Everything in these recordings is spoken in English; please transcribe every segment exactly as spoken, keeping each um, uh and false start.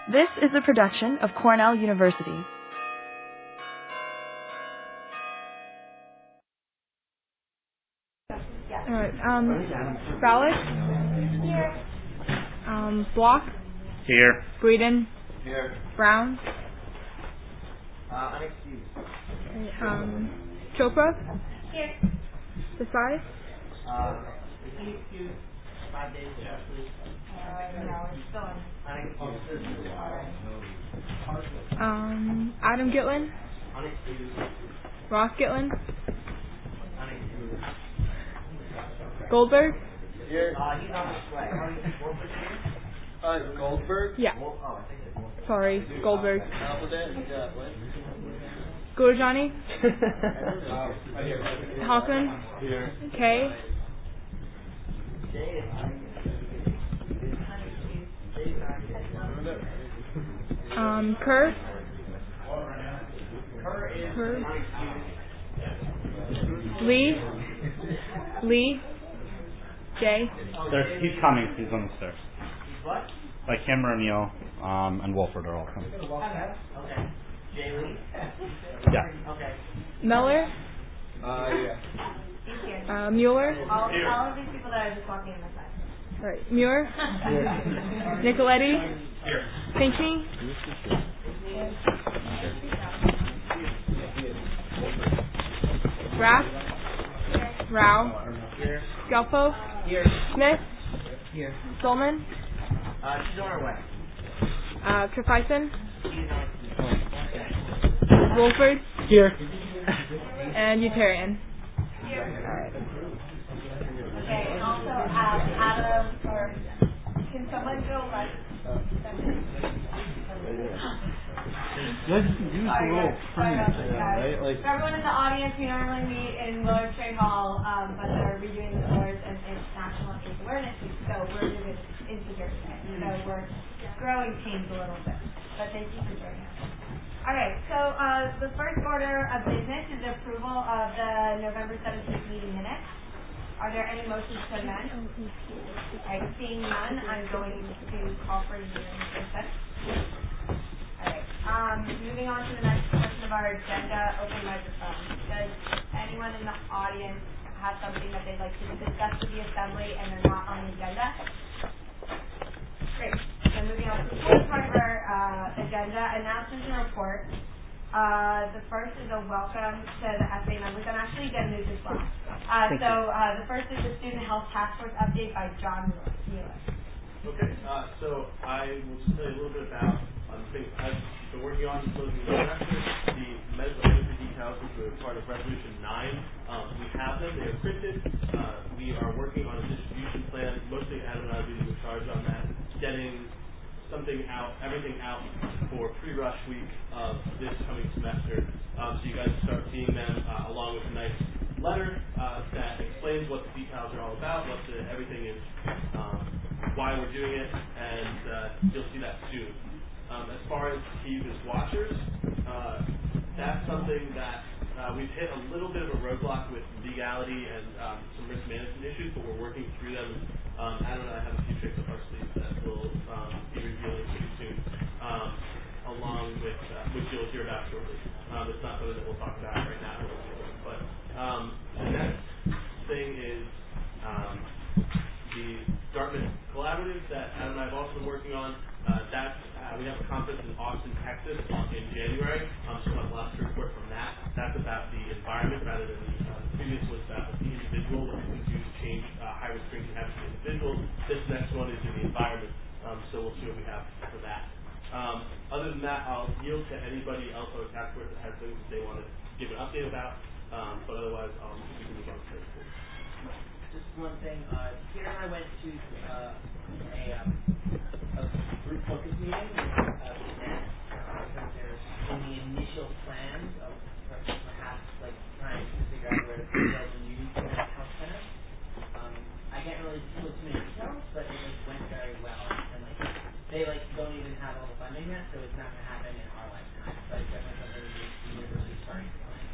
This is a production of Cornell University. Alright, um, Ballard? Here. Um, Block? Here. Breeden? Here. Brown? Uh, unexcused. Um, Chopra? Here. Desai? Uh, excused. Five days ago, please. Uh, no, it's still in. Unexcused. Um, Adam Gitlin? Unexcused. Ross Gitlin? Unexcused. Goldberg? Here. Uh, he's on his way. How do you think Wolford's here? Uh, Goldberg? Yeah. Wolf- oh, I think it's Wolford. Sorry, Goldberg. Alphabet? Yeah, what? Gurjani? uh, here. Hoffman? Here. Kay? Jay is Um, Kerr? Kerr is Kerr? unexcused. Lee? Lee? Jay? There's, he's coming. He's on the stairs. What? Like him, O'Neill, um, and Wolford are all coming. Okay. Okay. Jay Lee? Yeah. Okay. Miller? Uh, yeah. He's here. Uh, Mueller? All, all of these people that are just walking in the side. Alright, Muir? Nicoletti? Pinkney? Rapp? Rao? Here. Gelfo? Here. Smith? Here. Solman? Uh, she's on her way. Uh, Trefison? She's on. Wolford? Here. And Utarian. Okay, and also um, Adam, or can someone go like Let's use Sorry, the role. sorry about this, guys. Right? Like, For everyone in the audience, we normally meet in Willard Trade Hall, um, but they're redoing the doors and it's National AIDS Awareness Week, so we're moving into here today. So we're growing pains a little bit, but thank you for joining us. All right, so uh, the first order of business is approval of the November seventeenth meeting minutes. Are there any motions to amend? All right, seeing none, I'm going to call for unanimous consent. All right, um, moving on to the next portion of our agenda, open microphone. Does anyone in the audience have something that they'd like to discuss with the assembly and they're not on the agenda? Great. So moving on to the first part of our uh, agenda, announcements and reports. Uh, the first is a welcome to the S A members. I'm actually going to move this last. Uh, so uh, the first is the Student Health Task Force update by John Mueller. Okay, uh, so I will just tell you a little bit about um, things I've been working on closing the semester. The medical literacy details, which were part of Resolution nine, um, we have them. They are printed. Uh, we are working on a distribution plan. Mostly Adam and I are leading the charge on that, getting something out, everything out for pre-rush week of this coming semester. Um, so you guys start seeing them uh, along with a nice letter uh, that explains what the details are all about, what the, everything is, um, why we're doing it, and uh, you'll see that soon. Um, as far as T V watchers, uh, that's something that uh, we've hit a little bit of a roadblock with legality and um, some risk management issues, but we're working through them. Um, Adam and I have a few tricks up our sleeves that will um, be revealing pretty soon, um, along with uh, which you'll hear about shortly. Um, it's not something that we'll talk about right now, but um, the next thing is um, the Dartmouth Collaborative that Adam and I have also been working on. Uh, that's uh, we have a conference in Austin, Texas, in January. Um, so we'll have lots to report from that. That's about the environment rather than the uh, previous was about the individual, what we can do to change uh, high-risk drinking habits in individuals. This next one is in the environment, um, so we'll see what we have for that. Um, other than that, I'll yield to anybody else on the task force that has things that they want to give an update about, um, but otherwise, um, we can move on to the Just one thing, uh, Peter and I went to uh, a, um, a group focus meeting with uh, Net, because they're in the initial plans of perhaps like trying to figure out where to build a new health center. Um, I can't really disclose too many details, but it like, went very well, and like they like don't even have all the funding yet, so it's not going to happen in our lifetime. But it's definitely something the university is starting to plan.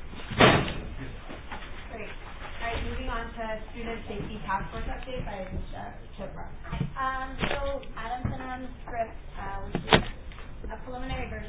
Great. All right, moving on to Student Safety Task Force update by Misha Chopra. Hi. Um, so Adam sent around the script, uh, which is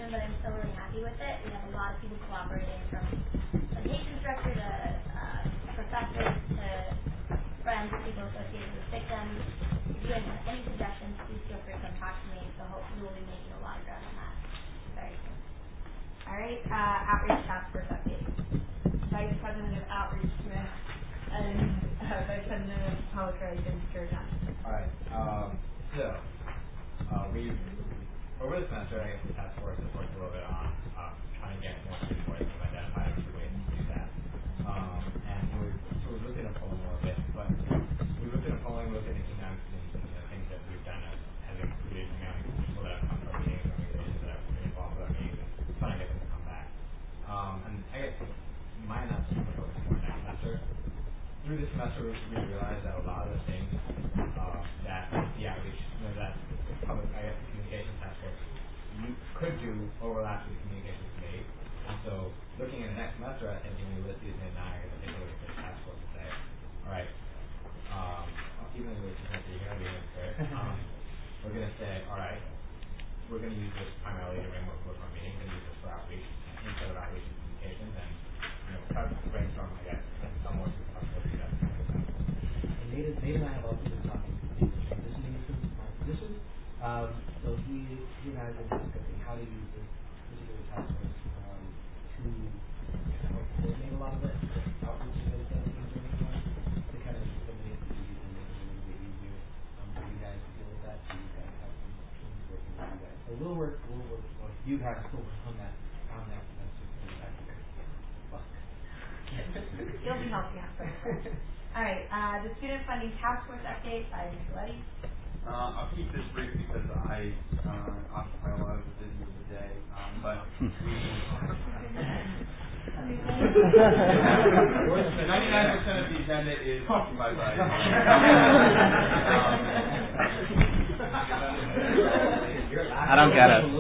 version, but I'm still really happy with it. We have a lot of people cooperating, from education director to uh, professors to friends, people associated with victims. If you guys have any suggestions, please feel free to come talk to me. So hopefully we'll be making a lot of ground on that very soon. All right, uh, outreach task force update. Vice President of Outreach Smith and uh, Vice President of Public Relations Sturgeon. All right. Um, so uh, we over the semester, I guess the task force has worked a little bit on uh, trying to get more student voice and identify a few ways to do that. Um, and we so we looked at a polling a little bit, but we looked at a polling, we looked at economics and, and the things that we've done as has included you know, people that have come to our meetings, organizations that have been involved with our meetings, and trying to get them to come back. Um, and I guess my announcement is focus more next semester. Through this semester, we really realized that a lot of the things uh, that the outreach, you know, that public, I guess, the communications task force you could do overlaps with the communications committee. And so, looking at the next semester, I think when we list these in, now you're going to take a look at this task force and say, all right, um, even though it's not you're going to be in it, um, we're going to say, all right, we're going to use this primarily to bring more people from meetings and use this for outreach instead of outreach and communications, and you know, try to brainstorm, I guess, some more. And Nate, Nate and I have also been talking to the transitioning from my position. Um, so he, he and I have been discussing how to use this particular task force um, to kind of help coordinate a lot of it, outreach and those things we're doing to kind of eliminate the duties and make it a little bit easier um, for you guys to deal with that. So you guys have some teams working with you guys. So we'll work, we'll work, well, you guys will work on that on that semester to get back here. Fuck. You'll be helping out for All right, uh, the student funding task force update by Mister Letty. Uh, I'll keep this brief because I uh, occupy a lot of the business of the day. Um, but we ninety-nine percent of the agenda is occupied by. Um, I don't get it.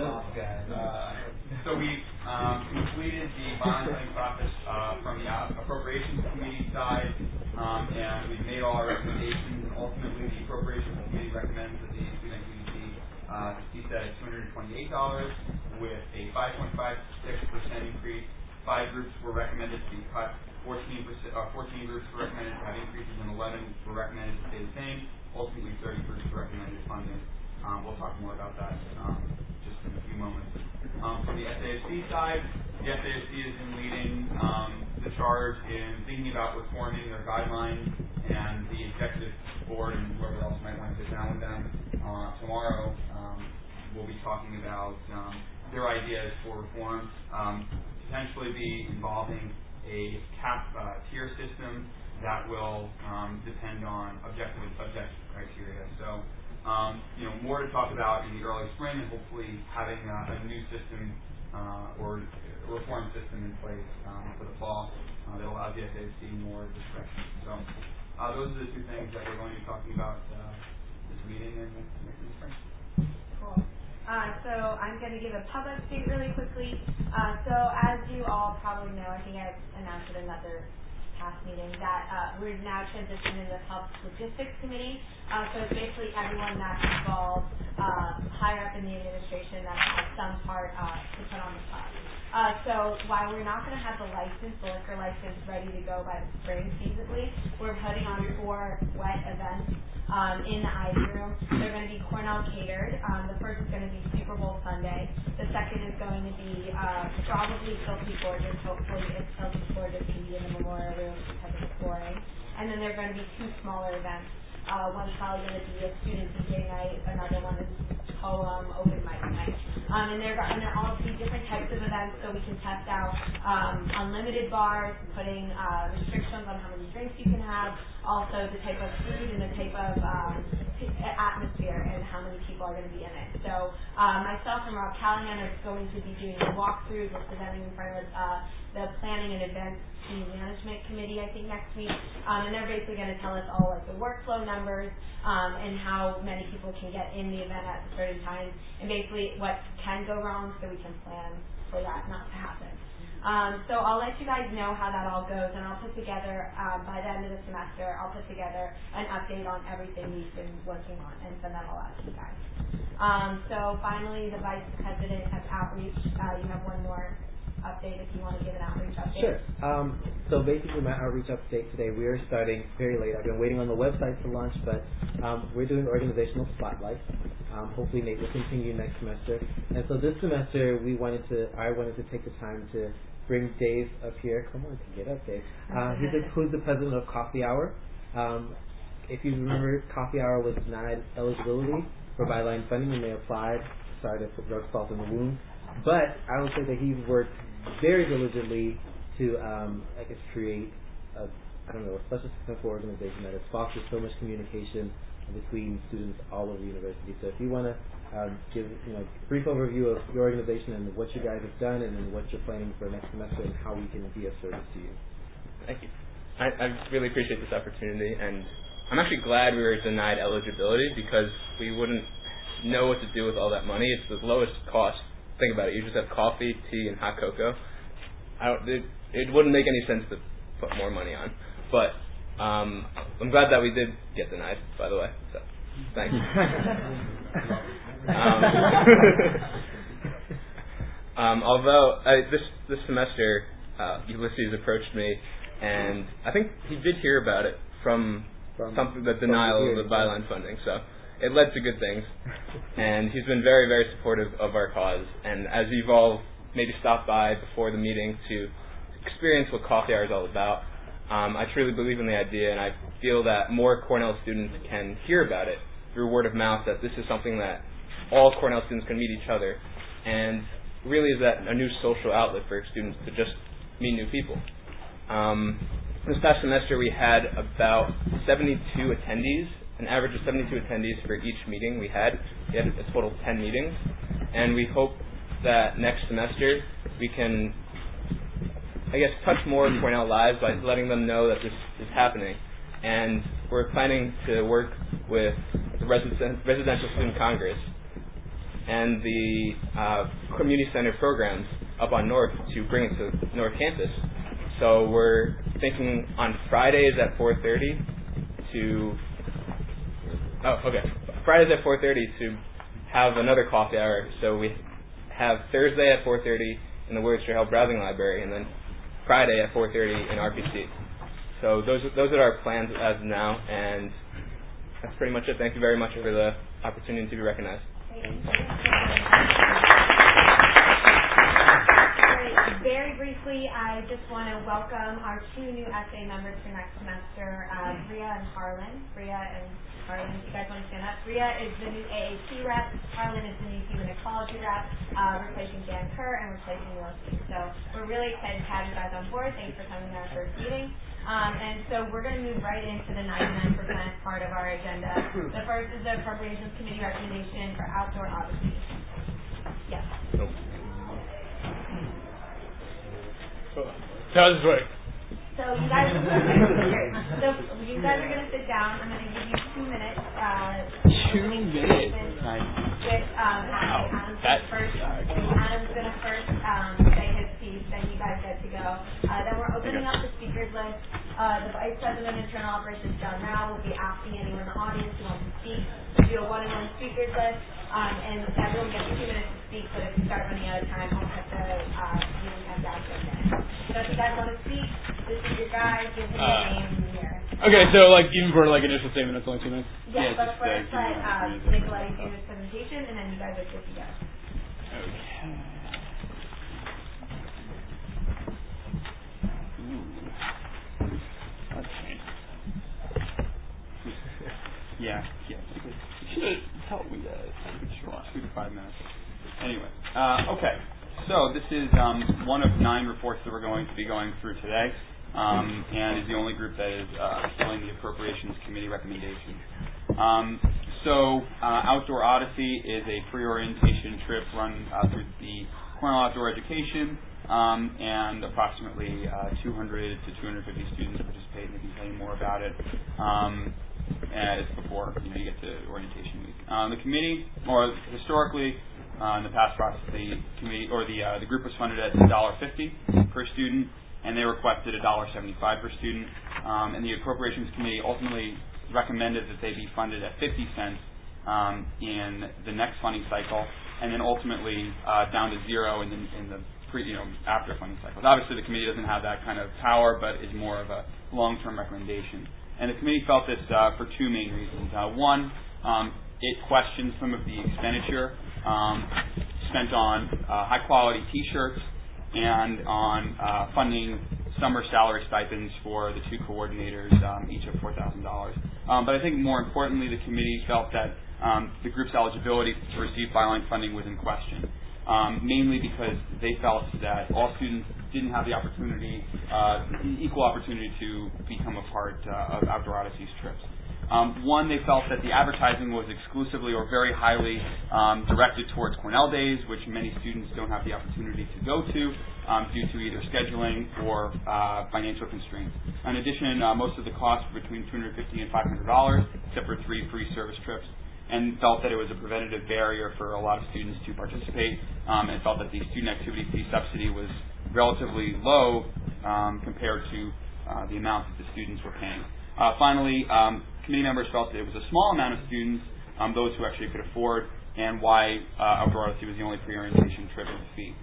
Uh, so we um, completed the bond funding process uh, from the uh, appropriations committee side. Um, and we've made all our recommendations, and ultimately the appropriations committee recommends that the student U D C uh, be set at two hundred twenty-eight dollars with a five point five six percent increase. Five groups were recommended to be cut, fourteen, percent, uh, fourteen groups were recommended to have increases, and eleven were recommended to stay the same. Ultimately, thirty groups were recommended funding. Um, we'll talk more about that um, just in a few moments. Um, from the S A F C side, the S A F C is in leading um, the charge in thinking about reforming their guidelines, and the executive board and whoever else might want to sit down with them uh, tomorrow um, will be talking about um, their ideas for reform, um, potentially be involving a cap uh, tier system that will um, depend on objective and subjective criteria. So, um, you know, more to talk about in the early spring, and hopefully having uh, a new system uh, or a reform system in place um, for the fall uh, that allows the S A F C more discretion. So, uh, those are the two things that we're going to be talking about uh, this meeting and next in the spring. Cool. Uh, so I'm going to give a pub update really quickly. Uh, so as you all probably know, I think I've announced at another past meeting that uh, we're now transitioning to the Hub Logistics Committee. Uh, so it's basically everyone that's involved uh, higher up in the administration that has some part uh, to put on the pub. Uh, so while we're not going to have the license, the liquor license ready to go by the spring feasibly, we're putting on four wet events um, in the Ivy Room. They're going to be Cornell catered. Um, the first is going to be Super Bowl Sunday. The second is going to be uh, probably Filthy Gorgeous. Hopefully it's Filthy Gorgeous can be in the Memorial Room because of the flooring. And then there are going to be two smaller events. Uh, one's probably going to be a student D J night. Another one is poem open mic night. Um, and they're going to all be different types of events, so we can test out um, unlimited bars, putting uh, restrictions on how many drinks you can have, also the type of food and the type of um, atmosphere and how many people are going to be in it. So uh, myself and Rob Callahan are going to be doing walkthroughs. We're presenting in front of uh, the Planning and Events Team Management Committee, I think, next week. Um, and they're basically going to tell us all like the workflow numbers um, and how many people can get in the event at certain times, and basically what can go wrong so we can plan for that not to happen. Um, so I'll let you guys know how that all goes, and I'll put together, um, by the end of the semester, I'll put together an update on everything we've been working on and send that all out to you guys. Um, so finally, the vice president of outreach. Uh, you have one more update if you want to give an outreach update. Sure. Um, so basically, my outreach update today, we are starting very late. I've been waiting on the website for launch, but um, we're doing organizational spotlight. Um, hopefully, Nate will continue next semester. And so this semester, we wanted to, I wanted to take the time to bring Dave up here. Come on, get up, Dave. Uh, he's the, who's the president of Coffee Hour. Um, if you remember, Coffee Hour was denied eligibility for byline funding when they applied. Sorry to put rug salt in the wound. But I would say that he's worked very diligently to, um, I guess, create a, I don't know, a special successful organization that has fostered so much communication between students all over the university. So if you want to um, give, you know, a brief overview of your organization and what you guys have done and then what you're planning for next semester and how we can be of service to you. Thank you. I, I really appreciate this opportunity, and I'm actually glad we were denied eligibility because we wouldn't know what to do with all that money. It's the lowest cost. Think about it. You just have coffee, tea, and hot cocoa. I don't, it, it wouldn't make any sense to put more money on. But um, I'm glad that we did get denied, by the way. So, thanks. um, um, although I, this this semester, uh, Ulysses approached me, and I think he did hear about it from, from something the denial of the byline funding. So it led to good things, and he's been very, very supportive of our cause. And as you've all maybe stopped by before the meeting to experience what Coffee Hour is all about, um, I truly believe in the idea, and I feel that more Cornell students can hear about it through word of mouth, that this is something that all Cornell students can meet each other, and really is that a new social outlet for students to just meet new people. Um, this past semester we had about seventy-two attendees, an average of seventy-two attendees for each meeting we had. We had a total of ten meetings, and we hope that next semester we can, I guess, touch more Cornell lives by letting them know that this is happening. And we're planning to work with the Resident, Residential Student Congress and the uh, Community Center programs up on North to bring it to North Campus. So we're thinking on Fridays at four thirty to Oh, okay. Fridays at four thirty to have another coffee hour. So we have Thursday at four thirty in the Williams Trail Browsing Library, and then Friday at four thirty in R P C. So those those are our plans as of now, and that's pretty much it. Thank you very much for the opportunity to be recognized. Very briefly, I just want to welcome our two new S A members for next semester, uh, Bria and Harlan. Bria and Harlan, if you guys want to stand up. Bria is the new A A C rep. Harlan is the new human ecology rep, uh, replacing Dan Kerr and replacing Wilson. So we're really excited to have you guys on board. Thanks for coming to our first meeting. Um, and so we're going to move right into the ninety-nine percent part of our agenda. The first is the Appropriations Committee recommendation for outdoor odyssey. Yes. Nope. How's this work? So you guys, so you guys are going to sit down. I'm going to give you two minutes. Uh, two minutes. Nice. With um, wow. Adam's That's first. Adam's going to first um, say his piece. Then you guys get to go. Uh, then we're opening up the speakers list. Uh, the Vice President of Internal Operations, John Rao, will be asking anyone in the audience who wants to speak to do a one-on-one speakers list. Um, and everyone gets two minutes to speak, but if you start running out of time, I'll cut the uh, meeting time down to a minute. So if you guys want to speak, this is your guy, give him your uh, name here. Okay, so like even for like initial statement, it's only two minutes? Yeah, yeah but just, first uh, let uh, Nicolai do his presentation, and then you guys are good to go. Okay. Ooh. Okay. Yeah, yeah. You should have told me that. Sure, two to five minutes. Anyway, uh, okay. So this is um, one of nine reports that we're going to be going through today, um, and is the only group that is uh, filling the Appropriations Committee recommendation. Um, so uh, Outdoor Odyssey is a pre-orientation trip run uh, through the Cornell Outdoor Education, um, and approximately uh, two hundred to two hundred fifty students participate. We can tell you more about it. Um, as before, you know, you get to orientation week. Uh, the committee, or historically, uh, in the past process, the committee or the uh, the group was funded at one dollar fifty per student, and they requested one dollar seventy-five per student. Um, and the Appropriations Committee ultimately recommended that they be funded at fifty cents um, in the next funding cycle, and then ultimately uh, down to zero in the, in the pre, you know, after funding cycles. Obviously, the committee doesn't have that kind of power, but is more of a long-term recommendation. And the committee felt this uh, for two main reasons. Uh, one, um, it questioned some of the expenditure um, spent on uh, high-quality T-shirts and on uh, funding summer salary stipends for the two coordinators, um, each of four thousand dollars. Um, but I think more importantly, the committee felt that um, the group's eligibility to receive Byline funding was in question, um, mainly because they felt that all students didn't have the opportunity, uh, equal opportunity to become a part uh, of Outdoor Odysseys trips. Um, one, they felt that the advertising was exclusively or very highly um, directed towards Cornell Days, which many students don't have the opportunity to go to um, due to either scheduling or uh, financial constraints. In addition, uh, most of the costs were between two hundred fifty dollars and five hundred dollars, except for three free service trips, and felt that it was a preventative barrier for a lot of students to participate, um, and felt that the student activity fee subsidy was relatively low um, compared to uh, the amount that the students were paying. Uh, finally, um, committee members felt that it was a small amount of students, um, those who actually could afford, and why uh, Outdoor Odyssey was the only pre-orientation trip in the fee.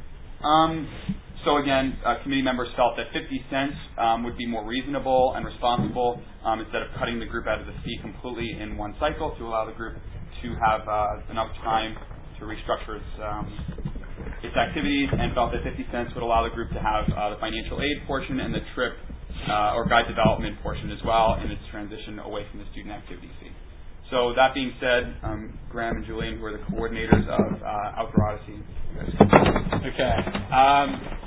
Um, so again, uh, committee members felt that fifty cents um, would be more reasonable and responsible um, instead of cutting the group out of the fee completely in one cycle to allow the group to have uh, enough time to restructure its, um, its activities, and felt that fifty cents would allow the group to have uh, the financial aid portion and the trip Uh, or guide development portion as well in its transition away from the student activity fee. So that being said, um, Graham and Julian, who are the coordinators of uh, Outdoor Odyssey. Okay. Um,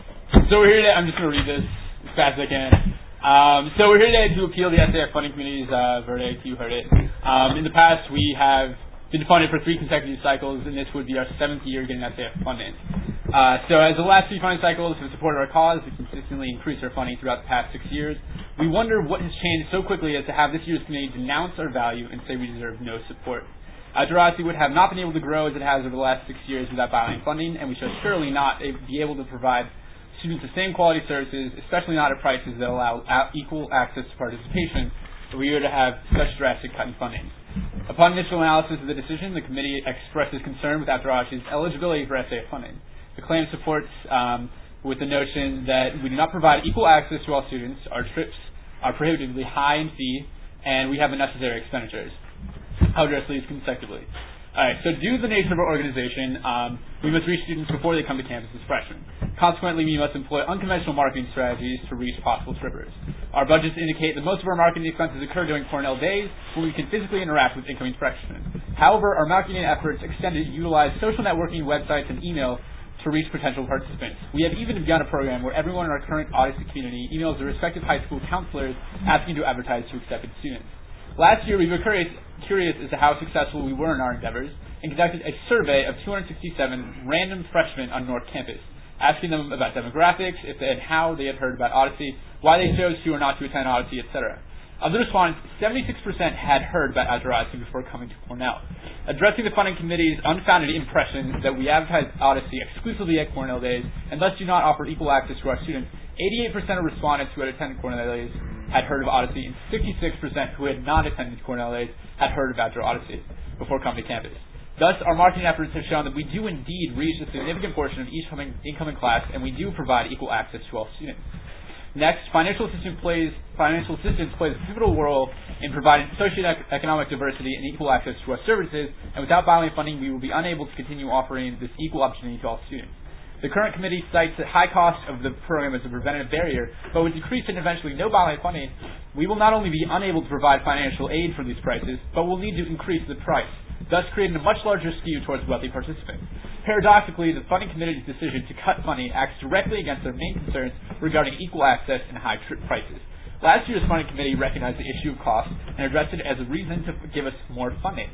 so we're here today. I'm just going to read this as fast as I can. Um, so we're here today to appeal the S A F funding committee's uh, verdict. You heard it. Um, in the past, we have been funded for three consecutive cycles, and this would be our seventh year getting S A F funding. Uh, so as the last three funding cycles have supported our cause, we consistently increased our funding throughout the past six years. We wonder what has changed so quickly as to have this year's committee denounce our value and say we deserve no support. Outdoor Odyssey would have not been able to grow as it has over the last six years without Byline funding, and we should surely not be able to provide students the same quality services, especially not at prices that allow equal access to participation, if we were to have such drastic cut in funding. Upon initial analysis of the decision, the committee expresses concern with Outdoor Odyssey's eligibility for S A F funding. The claim supports um, with the notion that we do not provide equal access to all students, our trips are prohibitively high in fee, and we have the necessary expenditures. I'll address these consecutively. All right, so due to the nature of our organization, um, we must reach students before they come to campus as freshmen. Consequently, we must employ unconventional marketing strategies to reach possible trippers. Our budgets indicate that most of our marketing expenses occur during Cornell Days, when we can physically interact with incoming freshmen. However, our marketing efforts extend to utilize social networking websites and email to reach potential participants. We have even begun a program where everyone in our current Odyssey community emails their respective high school counselors asking to advertise to accepted students. Last year, we were curious, curious as to how successful we were in our endeavors and conducted a survey of two hundred sixty-seven random freshmen on North Campus, asking them about demographics, if they, and how they had heard about Odyssey, why they chose to or not to attend Odyssey, et cetera. Of the respondents, seventy-six percent had heard about Outdoor Odyssey before coming to Cornell. Addressing the funding committee's unfounded impression that we advertise Odyssey exclusively at Cornell Days and thus do not offer equal access to our students, eighty-eight percent of respondents who had attended Cornell Days had heard of Odyssey, and sixty-six percent who had not attended Cornell Days had heard of Outdoor Odyssey before coming to campus. Thus, our marketing efforts have shown that we do indeed reach a significant portion of each coming, incoming class, and we do provide equal access to all students. Next, financial assistance plays financial assistance plays a pivotal role in providing socioeconomic diversity and equal access to our services, and without Byline funding, we will be unable to continue offering this equal opportunity to all students. The current committee cites the high cost of the program as a preventative barrier, but with decreased and eventually no Byline funding, we will not only be unable to provide financial aid for these prices, but will need to increase the price, thus creating a much larger skew towards wealthy participants. Paradoxically, the funding committee's decision to cut funding acts directly against their main concerns regarding equal access and high trip prices. Last year's funding committee recognized the issue of cost and addressed it as a reason to give us more funding.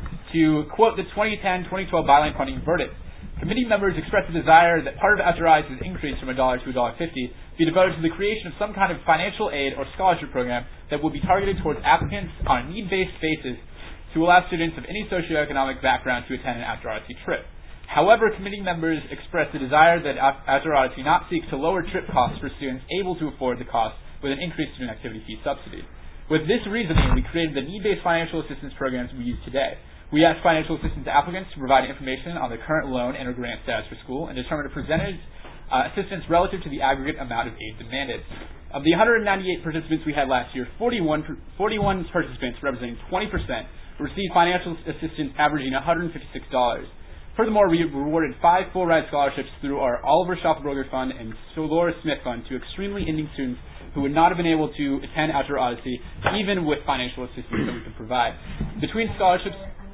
To quote the twenty ten twenty twelve Byline funding verdict, committee members expressed a desire that part of Outdoor Odyssey's increase from one dollar to one dollar fifty be devoted to the creation of some kind of financial aid or scholarship program that would be targeted towards applicants on a need-based basis to allow students of any socioeconomic background to attend an Outdoor Odyssey trip. However, committee members expressed the desire that Outdoor Odyssey not seek to lower trip costs for students able to afford the cost with an increased student activity fee subsidy. With this reasoning, we created the need-based financial assistance programs we use today. We ask financial assistance applicants to provide information on their current loan and or grant status for school and determine a percentage uh, assistance relative to the aggregate amount of aid demanded. Of the one hundred ninety-eight participants we had last year, forty-one, forty-one participants, representing twenty percent, received financial assistance averaging one hundred fifty-six dollars. Furthermore, we rewarded five full-ride scholarships through our Oliver Schaufelberger Fund and Dolores Smith Fund to extremely Indian students who would not have been able to attend Outdoor Odyssey even with financial assistance that we could provide. Between scholarships...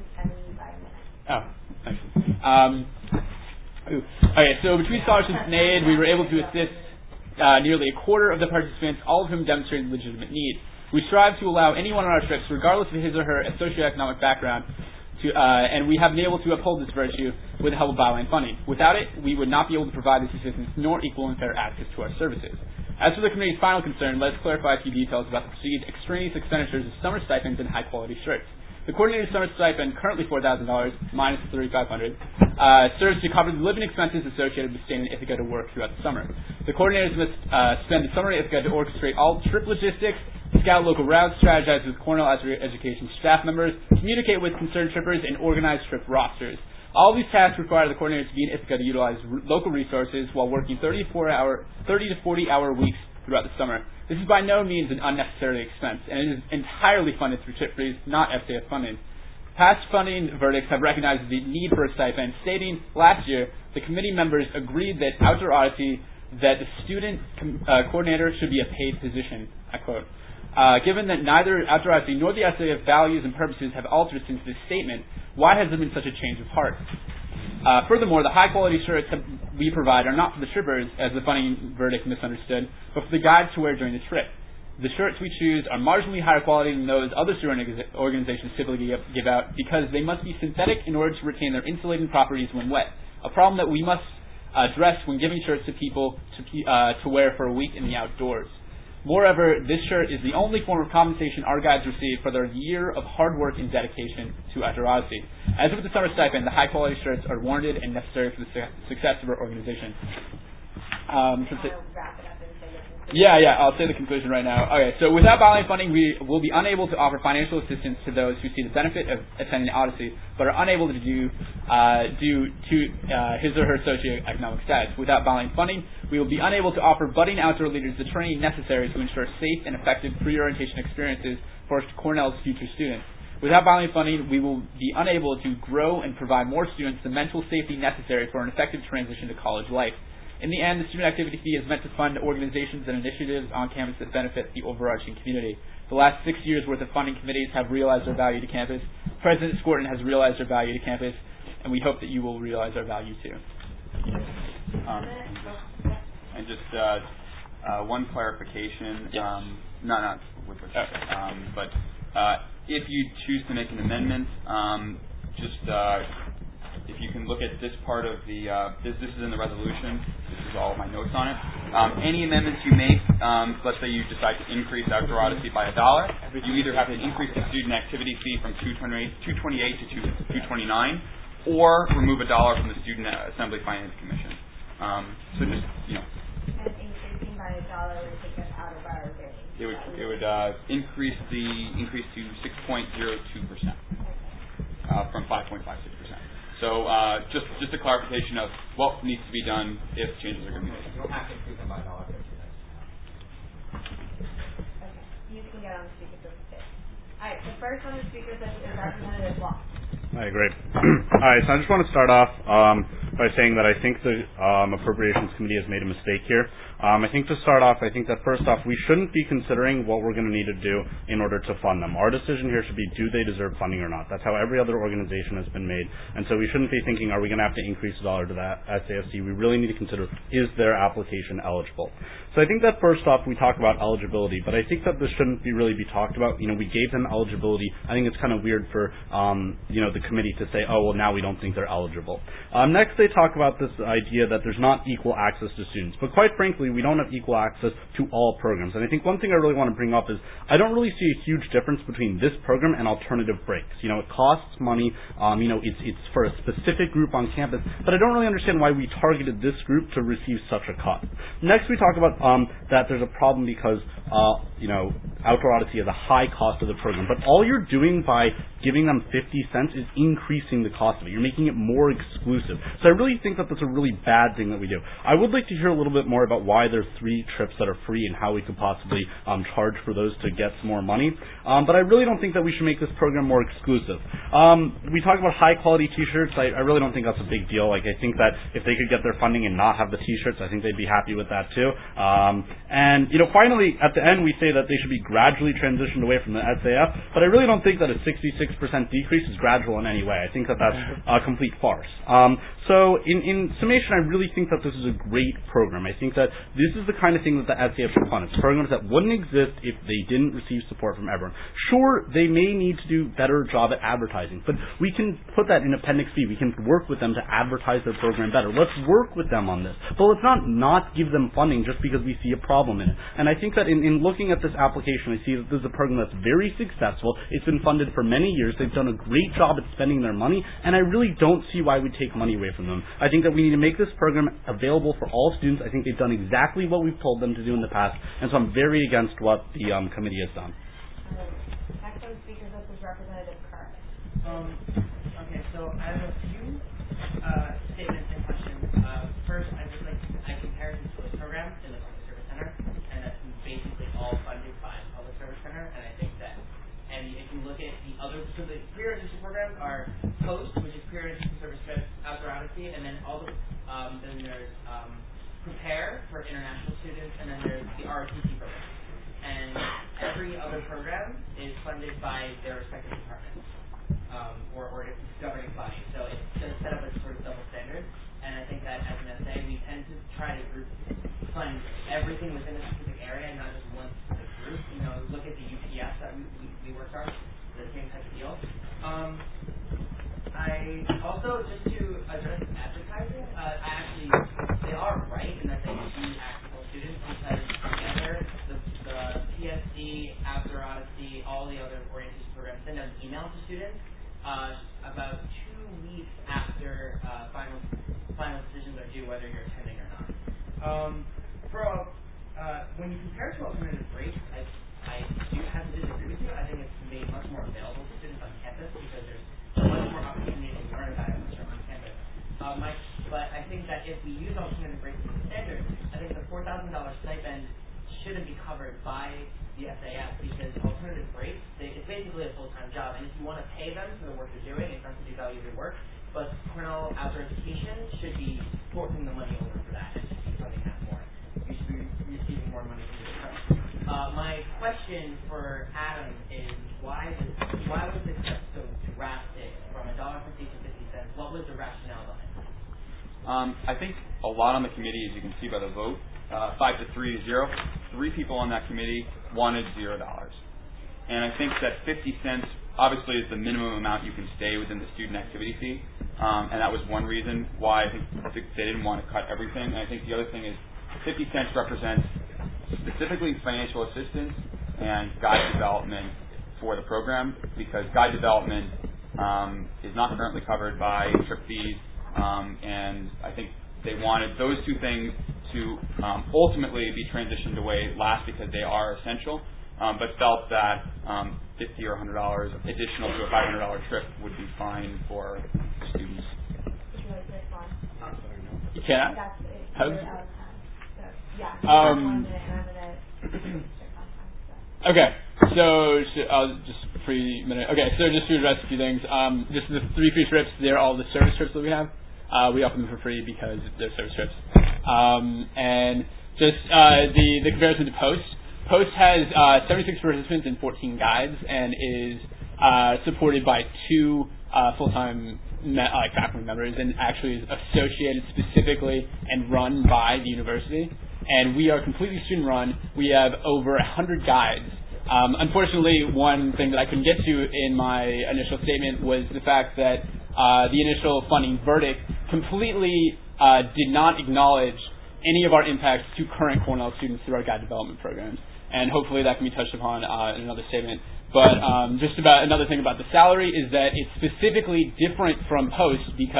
Oh, thanks. Um, ooh. Okay, so between scholarships and aid, we were able to assist uh, nearly a quarter of the participants, all of whom demonstrated legitimate need. We strive to allow anyone on our trips, regardless of his or her socioeconomic background, to, uh, and we have been able to uphold this virtue with the help of Byline funding. Without it, we would not be able to provide this assistance nor equal and fair access to our services. As for the committee's final concern, let's clarify a few details about the perceived extraneous expenditures of summer stipends and high-quality shirts. The coordinated summer stipend, currently four thousand dollars, minus thirty-five hundred dollars, uh, serves to cover the living expenses associated with staying in Ithaca to work throughout the summer. The coordinators must uh, spend the summer in Ithaca to orchestrate all trip logistics, scout local routes, strategize with Cornell Education staff members, communicate with concerned trippers, and organize trip rosters. All these tasks require the coordinators to be in Ithaca to utilize r- local resources while working thirty to forty hour weeks throughout the summer. This is by no means an unnecessary expense, and it is entirely funded through tip fees, not F C F funding. Past funding verdicts have recognized the need for a stipend, stating last year the committee members agreed that Outdoor Odyssey, that the student com- uh, coordinator should be a paid position, I quote. Uh, given that neither Outdoor Odyssey nor the S A F values and purposes have altered since this statement, why has there been such a change of heart? Uh, furthermore, the high-quality shirts that we provide are not for the trippers, as the funding verdict misunderstood, but for the guides to wear during the trip. The shirts we choose are marginally higher quality than those other student organizations typically give out because they must be synthetic in order to retain their insulating properties when wet, a problem that we must address when giving shirts to people to, uh, to wear for a week in the outdoors. Moreover, this shirt is the only form of compensation our guides receive for their year of hard work and dedication to Outdoor Odyssey. As with the summer stipend, the high-quality shirts are warranted and necessary for the su- success of our organization. Um, yeah, yeah, I'll say the conclusion right now. Okay, so without Byline funding, we will be unable to offer financial assistance to those who see the benefit of attending Odyssey, but are unable to do uh, due to uh, his or her socioeconomic status. Without Byline funding, we will be unable to offer budding outdoor leaders the training necessary to ensure safe and effective pre-orientation experiences for Cornell's future students. Without Byline funding, we will be unable to grow and provide more students the mental safety necessary for an effective transition to college life. In the end, the student activity fee is meant to fund organizations and initiatives on campus that benefit the overarching community. The last six years' worth of funding committees have realized their value to campus. President Scorton has realized their value to campus, and we hope that you will realize our value too. Um, and just uh, uh, one clarification, yes. um, not not with respect, um, but uh, if you choose to make an amendment, um, just uh, if you can look at this part of the, uh, this, this is in the resolution, this is all my notes on it. Um, any amendments you make, um, let's say you decide to increase Outdoor Odyssey by a dollar, you either have to increase the student activity fee from two twenty-eight to two twenty-nine, or remove a dollar from the Student Assembly Finance Commission. Um, so just, you know. And increasing by a dollar would take us out of our range. It would, it would uh, increase the, increase to six point zero two percent uh, from five point five six percent. So uh, just just a clarification of what needs to be done if changes are going to be made. You don't have to increase them by a dollar fifty. Okay. You can get on the speaker for the All right. The first one of the speakers is Representative Law. Hi, great. All right, so I just want to start off um, by saying that I think the um, Appropriations Committee has made a mistake here. Um, I think to start off, I think that first off, we shouldn't be considering what we're going to need to do in order to fund them. Our decision here should be, do they deserve funding or not? That's how every other organization has been made. And so we shouldn't be thinking, are we going to have to increase the dollar to that S A F C? We really need to consider, is their application eligible? So I think that first off, we talk about eligibility, but I think that this shouldn't be really be talked about. You know, we gave them eligibility. I think it's kind of weird for, um, you know, the committee to say, oh, well, now we don't think they're eligible. Um, next, they talk about this idea that there's not equal access to students. But quite frankly, we don't have equal access to all programs. And I think one thing I really want to bring up is I don't really see a huge difference between this program and alternative breaks. You know, it costs money. Um, you know, it's it's for a specific group on campus. But I don't really understand why we targeted this group to receive such a cut. Next, we talk about um, that there's a problem because, uh, you know, Outdoor Odyssey has a high cost of the program. But all you're doing by giving them fifty cents is increasing the cost of it. You're making it more exclusive. So I really think that that's a really bad thing that we do. I would like to hear a little bit more about why there's three trips that are free and how we could possibly um, charge for those to get some more money. Um, but I really don't think that we should make this program more exclusive. Um, we talk about high quality t-shirts. I, I really don't think that's a big deal. Like, I think that if they could get their funding and not have the t-shirts, I think they'd be happy with that too. Um, and, you know, finally, at the end, we say that they should be gradually transitioned away from the S A F, but I really don't think that a sixty-six percent decrease is gradual in any way. I think that that's a complete farce. Um, so in, in summation, I really think that this is a great program. I think that this is the kind of thing that the S A F should fund. It's programs that wouldn't exist if they didn't receive support from everyone. Sure, they may need to do a better job at advertising, but we can put that in Appendix B. We can work with them to advertise their program better. Let's work with them on this. But let's not not give them funding just because we see a problem in it. And I think that in, in looking at this application, I see that this is a program that's very successful. It's been funded for many years. They've done a great job at spending their money, and I really don't see why we take money away from them. I think that we need to make this program available for all students. I think they've done exactly what we've told them to do in the past, and so I'm very against what the um, committee has done. Next on the speaker's list is Representative Kerr. Um, okay, so I have a few uh, statements and questions. Uh, first, I just like I compared this to a program in the Public Service Center, and that's basically all funded by the Public Service Center. And I think that, and if you look at the other, so the career education programs are POST, which is Career Education Service Credit, Outdoor Odyssey, and then all the um, then there's um, Prepare for international students, and then there's the R O T C program. And every other program is funded by their respective departments um, or, or governing body. So it's just set up as sort of double standard. And I think that as an S A, we tend to try to group fund everything within a specific area, and not just one specific group. You know, look at the U P S that we, we, we worked on, the same type of deal. Um, I also, just to address advertising, uh, I actually, they are right in that they do ask for students because together the, the P S D, Outdoor Odyssey, all the other orientation programs send an email to students uh, about two weeks after uh, final final decisions are due, whether you're attending or not. Um, for uh, when you compare to alternative breaks, I, I do have to disagree with you. I think it's made much more available to students on campus because there's much more opportunity to learn about it once you're on campus. Uh, my, but I think that if we use alternative breaks as a standard, I think the four thousand dollars stipend shouldn't be covered by the S A F because alternative breaks, they, it's basically a full-time job. And if you want to pay them for the work they're doing, it's not to devalue their work. But Cornell Outdoor Education should be forking the money over for that and should be funding that more. You should be receiving more money from the department. Uh, my question for Adam is why was, why was this cut so drastic from one dollar fifty to fifty cents? What was the rationale behind it? Um, I think a lot on the committee, as you can see by the vote, uh, five to three to zero. Three people on that committee wanted zero dollars, and I think that fifty cents obviously is the minimum amount you can stay within the student activity fee, um, and that was one reason why I think they didn't want to cut everything. And I think the other thing is fifty cents represents specifically financial assistance and guide development for the program, because guide development um, is not currently covered by trip fees. Um, and I think they wanted those two things to um, ultimately be transitioned away last because they are essential, um, but felt that um, fifty or one hundred dollars additional to a five hundred dollars trip would be fine for students. You can't? That's it. So, yeah. Um, okay, so sh- I'll just free minute. Okay, so just to address a few things, um, just the three free trips, they're all the service trips that we have. Uh, we offer them for free because they're service trips. Um, and just uh, the, the comparison to Post. Post has uh, seventy-six participants and fourteen guides and is uh, supported by two uh, full-time me- uh, faculty members and actually is associated specifically and run by the university. And we are completely student-run. We have over one hundred guides. Um, unfortunately, one thing that I couldn't get to in my initial statement was the fact that uh, the initial funding verdict completely uh, did not acknowledge any of our impacts to current Cornell students through our guide development programs. And hopefully that can be touched upon uh, in another statement. But um, just about another thing about the salary is that it's specifically different from Post because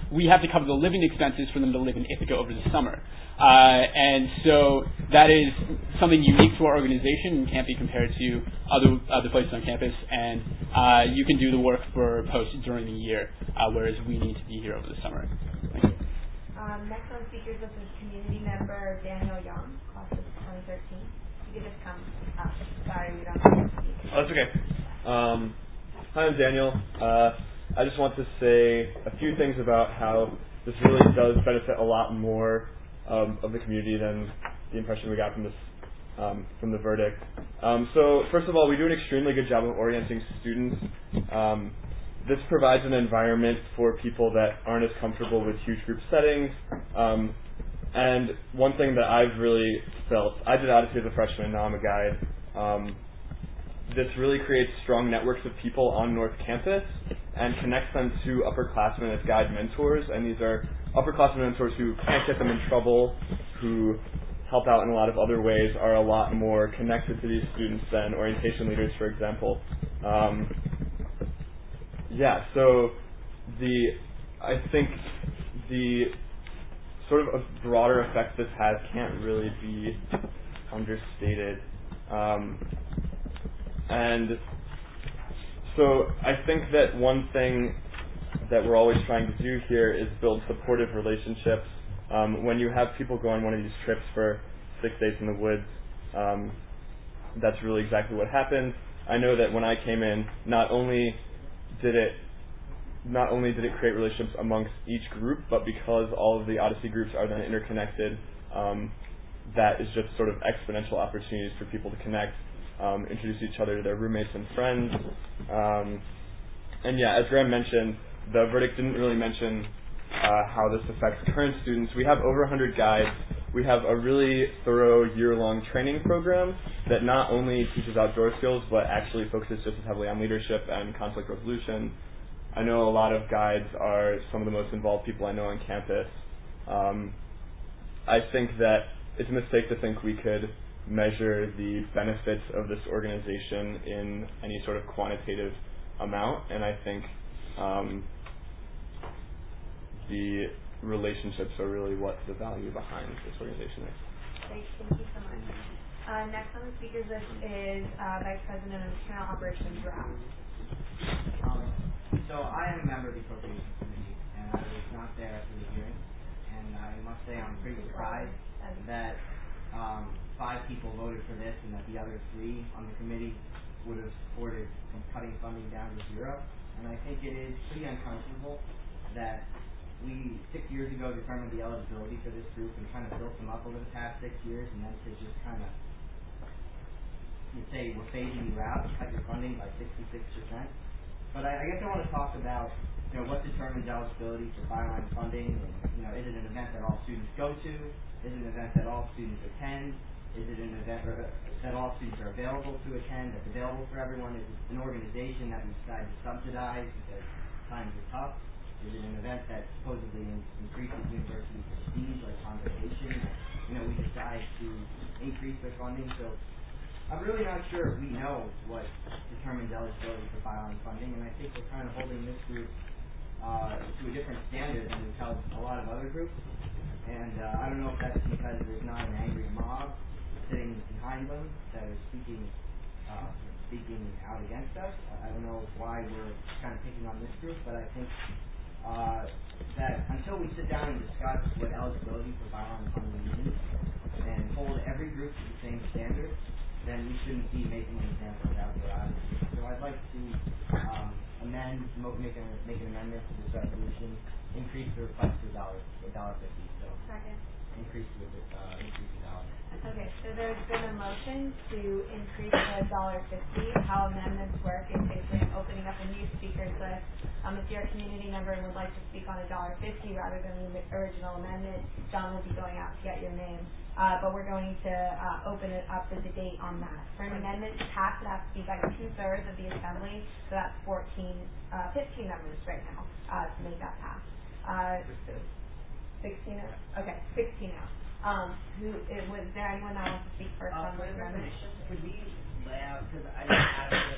we have to cover the living expenses for them to live in Ithaca over the summer. Uh, and so that is something unique to our organization and can't be compared to other other places on campus. And uh, you can do the work for posts during the year, uh, whereas we need to be here over the summer. Thank you. Um, next on the speakers list is community member Daniel Young, class of twenty thirteen. You can just come up. Sorry, we don't have to speak. Oh, that's okay. Um, hi, I'm Daniel. Uh, I just want to say a few things about how this really does benefit a lot more um, of the community than the impression we got from this um, from the verdict. Um, so first of all, we do an extremely good job of orienting students. Um, this provides an environment for people that aren't as comfortable with huge group settings. Um, and one thing that I've really felt, I did Odyssey as a freshman, now I'm a guide. Um, this really creates strong networks of people on North Campus and connects them to upperclassmen as guide mentors. And these are upperclassmen mentors who can't get them in trouble, who help out in a lot of other ways, are a lot more connected to these students than orientation leaders, for example. Um, yeah, so the I think the sort of a broader effect this has can't really be understated. Um, and so I think that one thing that we're always trying to do here is build supportive relationships. Um, when you have people go on one of these trips for six days in the woods, um, that's really exactly what happened. I know that when I came in, not only did it not only did it create relationships amongst each group, but because all of the Odyssey groups are then interconnected, um, that is just sort of exponential opportunities for people to connect, um, introduce each other to their roommates and friends. Um, and yeah, as Graham mentioned, the verdict didn't really mention uh, how this affects current students. We have over one hundred guides. We have a really thorough year-long training program that not only teaches outdoor skills, but actually focuses just as heavily on leadership and conflict resolution. I know a lot of guides are some of the most involved people I know on campus. Um, I think that it's a mistake to think we could measure the benefits of this organization in any sort of quantitative amount, and I think um, the relationships are really what the value behind this organization is. Great, thank you so much. Uh, next on the speakers list is uh, Vice President of Internal Operations, Rao. Um, so I am a member of the Appropriations Committee, and I was not there for the hearing, and I must say I'm pretty surprised that um, five people voted for this and that the other three on the committee would have supported cutting funding down to zero. And I think it is pretty uncomfortable that we, six years ago, determined the eligibility for this group and kind of built them up over the past six years, and then to just kind of you'd say we're phasing you out and cut your funding by sixty-six percent. But I, I guess I want to talk about, you know, what determines eligibility for Byline funding. And, you know, is it an event that all students go to? Is it an event that all students attend? Is it an event or, that all students are available to attend, that's available for everyone? Is it an organization that we decide to subsidize because times are tough? Is it an event that supposedly increases university prestige, like convocation? You know, we decide to increase their funding. So I'm really not sure if we know what determines eligibility for Byline funding, and I think we're kind of holding this group uh, to a different standard than we've held a lot of other groups. And uh, I don't know if that's because there's not an angry mob sitting behind them that is speaking uh, speaking out against us. I don't know why we're kind of picking on this group, but I think uh, that until we sit down and discuss what eligibility for Byline funding means and hold every group to the same standard, then we shouldn't be making an example of outdoor Odyssey. So I'd like to um, amend, make, a, make an amendment to this resolution, increase the request to a dollar, a dollar fifty. So second. Increase the uh, increase the dollar. Okay, so there's been a motion to increase the dollar fifty. How amendments work is basically opening up a new speakers list. Um, if you're a community member and would like to speak on a dollar fifty rather than the original amendment, John will be going out to get your name. Uh, but we're going to uh, open it up the debate on that. For an amendment to pass, it has to be by two-thirds of the assembly, so that's fourteen, uh, fifteen members right now uh, to make that pass. Uh, sixteen now? Okay, sixteen now. Um, who, it, was there anyone that wants to speak first uh, on this amendment? Could we lay out, because I didn't ask it,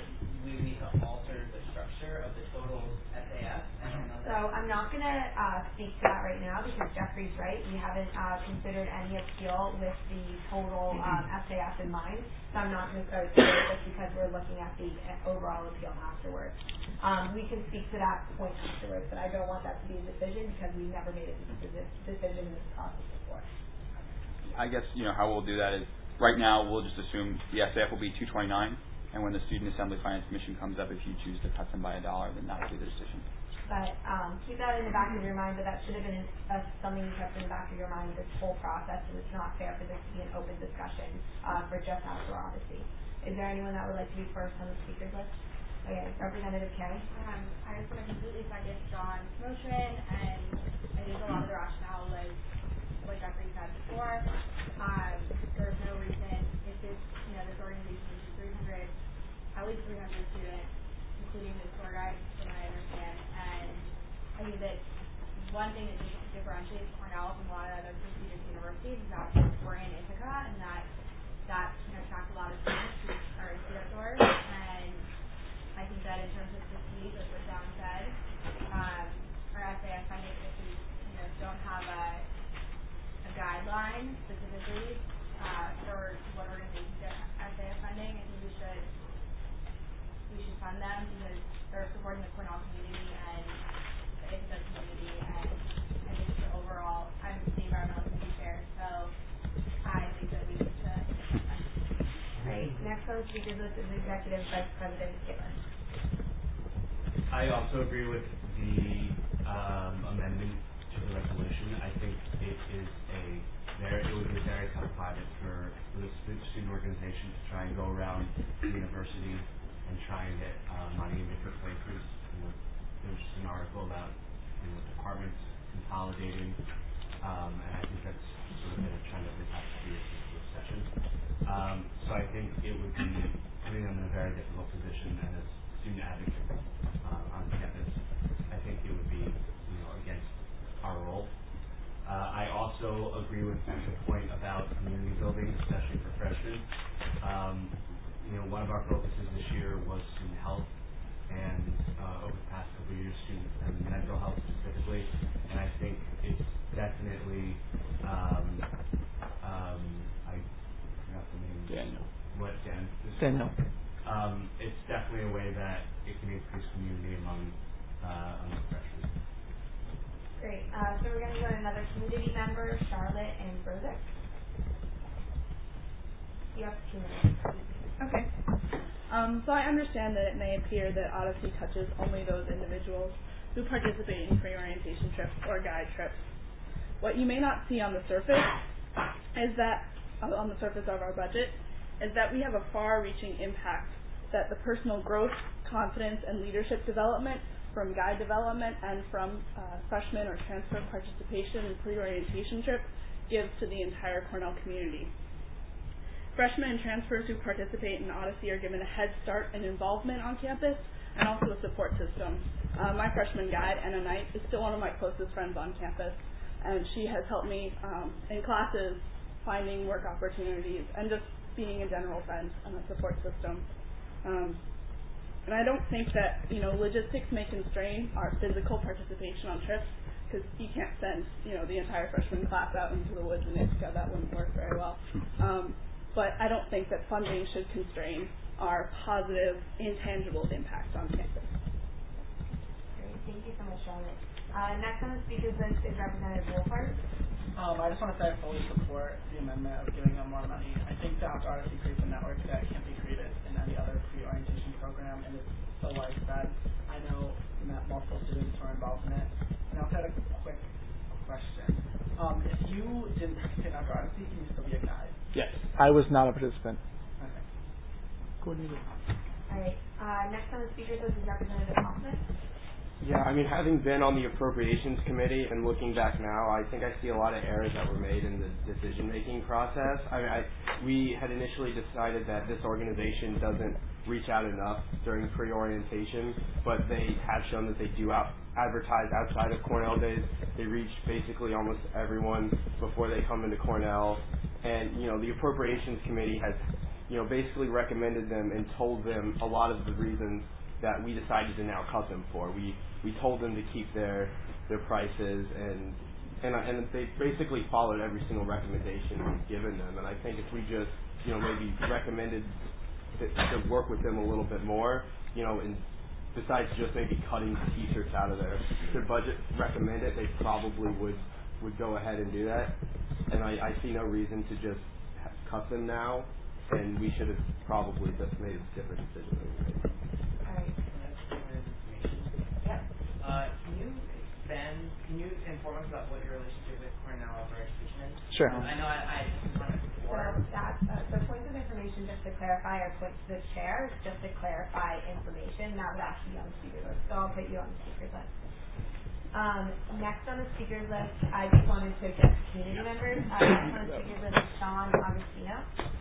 we would need to alter the structure of the total S A F? So I'm not going to uh, speak to that right now because Jeffrey's right. We haven't uh, considered any appeal with the total um, S A F in mind. So I'm not going to start doing it just because we're looking at the overall appeal afterwards. Um, we can speak to that point afterwards, but I don't want that to be a decision because we never made a decision in this process before. I guess, you know, how we'll do that is right now we'll just assume the S A F will be two twenty-nine, and when the Student Assembly Finance Commission comes up, if you choose to cut them by a dollar, then that will be the decision. But um, keep that in the back of your mind, but that should have been uh, something you kept in the back of your mind this whole process, and it's not fair for this to be an open discussion uh, for just Outdoor Odyssey. Is there anyone that would like to be first on the speakers list? Okay, Representative Kay. Um, I just want to completely second John's motion, and I think a lot of the rationale was what Jeffrey said before. Um, there's no reason if this, you know, this organization is three hundred, at least three hundred students, including the tour guide, from what I understand. And I think that one thing that differentiates Cornell from a lot of other prestigious universities is that we're in Ithaca, and that that can attract a lot of students who are in student tours. And I think that in terms of prestige, like what John said, um, our S A F funding, if we you know don't have a a guideline specifically uh, for what organizations get S A F funding, I think we should we should fund them because they're supporting the Cornell community and the Ithaca community, and I think the overall, I'm the environmental community chair, so I think that we need to fund them. Great. Next on the speakers list is Executive Vice President Skiller. I also agree with the um, amendment to the resolution. I think it is a very, it would be very tough climate for, for the student organization to try and go around the university and try and get uh, money in different places. You know, there was just an article about you know, departments consolidating, um, and I think that's sort of been a trend of the past few years since the session. Um, so I think it would be putting them in a very difficult position, and as student advocates uh, on campus, I think it would be you know against our role. Uh, I also agree with the point about community building, especially for freshmen. Um, you know, one of our focuses this year was student health, and uh, over the past couple of years, student and mental health specifically. And I think it's definitely, um, um, I forgot the name. Daniel. What, Dan? Daniel. Um, it's definitely a way that it can increase community among uh, among freshmen. Great. Uh, so we're going to go to another community member, Charlotte and Brozek. You have two minutes. Okay. Um, so I understand that it may appear that Odyssey touches only those individuals who participate in pre-orientation trips or guide trips. What you may not see on the surface is that, uh, on the surface of our budget, is that we have a far-reaching impact that the personal growth, confidence, and leadership development from guide development and from uh, freshman or transfer participation in pre-orientation trips gives to the entire Cornell community. Freshmen and transfers who participate in Odyssey are given a head start and involvement on campus and also a support system. Uh, my freshman guide, Anna Knight, is still one of my closest friends on campus, and she has helped me um, in classes, finding work opportunities, and just being a general friend and a support system. Um, and I don't think that, you know, logistics may constrain our physical participation on trips, because you can't send, you know, the entire freshman class out into the woods in Ithaca. That wouldn't work very well. Um, but I don't think that funding should constrain our positive, intangible impact on campus. Great. Thank you so much, Charlotte. Uh, next on the speakers list is Representative Wolfhard. Um, I just want to say I fully support the amendment of giving them more money. I think the Outdoor Odyssey creates a network that can't be created in any other pre-orientation program, and it's so widespread. I know that multiple students were involved in it. And I also had a quick question. Um, if you didn't participate in Outdoor Odyssey, can you still be a guide? Yes. I was not a participant. Okay. Coordinator. All right. Uh, next on the speakers list is Representative Hoffman. Yeah, I mean, having been on the Appropriations Committee and looking back now, I think I see a lot of errors that were made in the decision-making process. I mean, I, we had initially decided that this organization doesn't reach out enough during pre-orientation, but they have shown that they do out, advertise outside of Cornell days. They reach basically almost everyone before they come into Cornell. And, you know, the Appropriations Committee has you know, basically recommended them and told them a lot of the reasons that we decided to now cut them for. We we told them to keep their their prices, and and and they basically followed every single recommendation we've given them. And I think if we just, you know, maybe recommended to, to work with them a little bit more, you know, and besides just maybe cutting T-shirts out of their their budget, recommend it, they probably would would go ahead and do that. And I, I see no reason to just cut them now, and we should have probably just made a different decision than we made. Yep. Uh, can you expand, can you inform us about what your relationship with Cornell Outdoor Education is? Sure. Um, I know I, I just wanted to So that, uh, so points of information, just to clarify, are points to the chair, just to clarify information. That would actually be on the speaker list. So I'll put you on the speaker list. Um, next on the speakers list, I just wanted to address community members. Uh, next on the speakers list is Sean Agostino.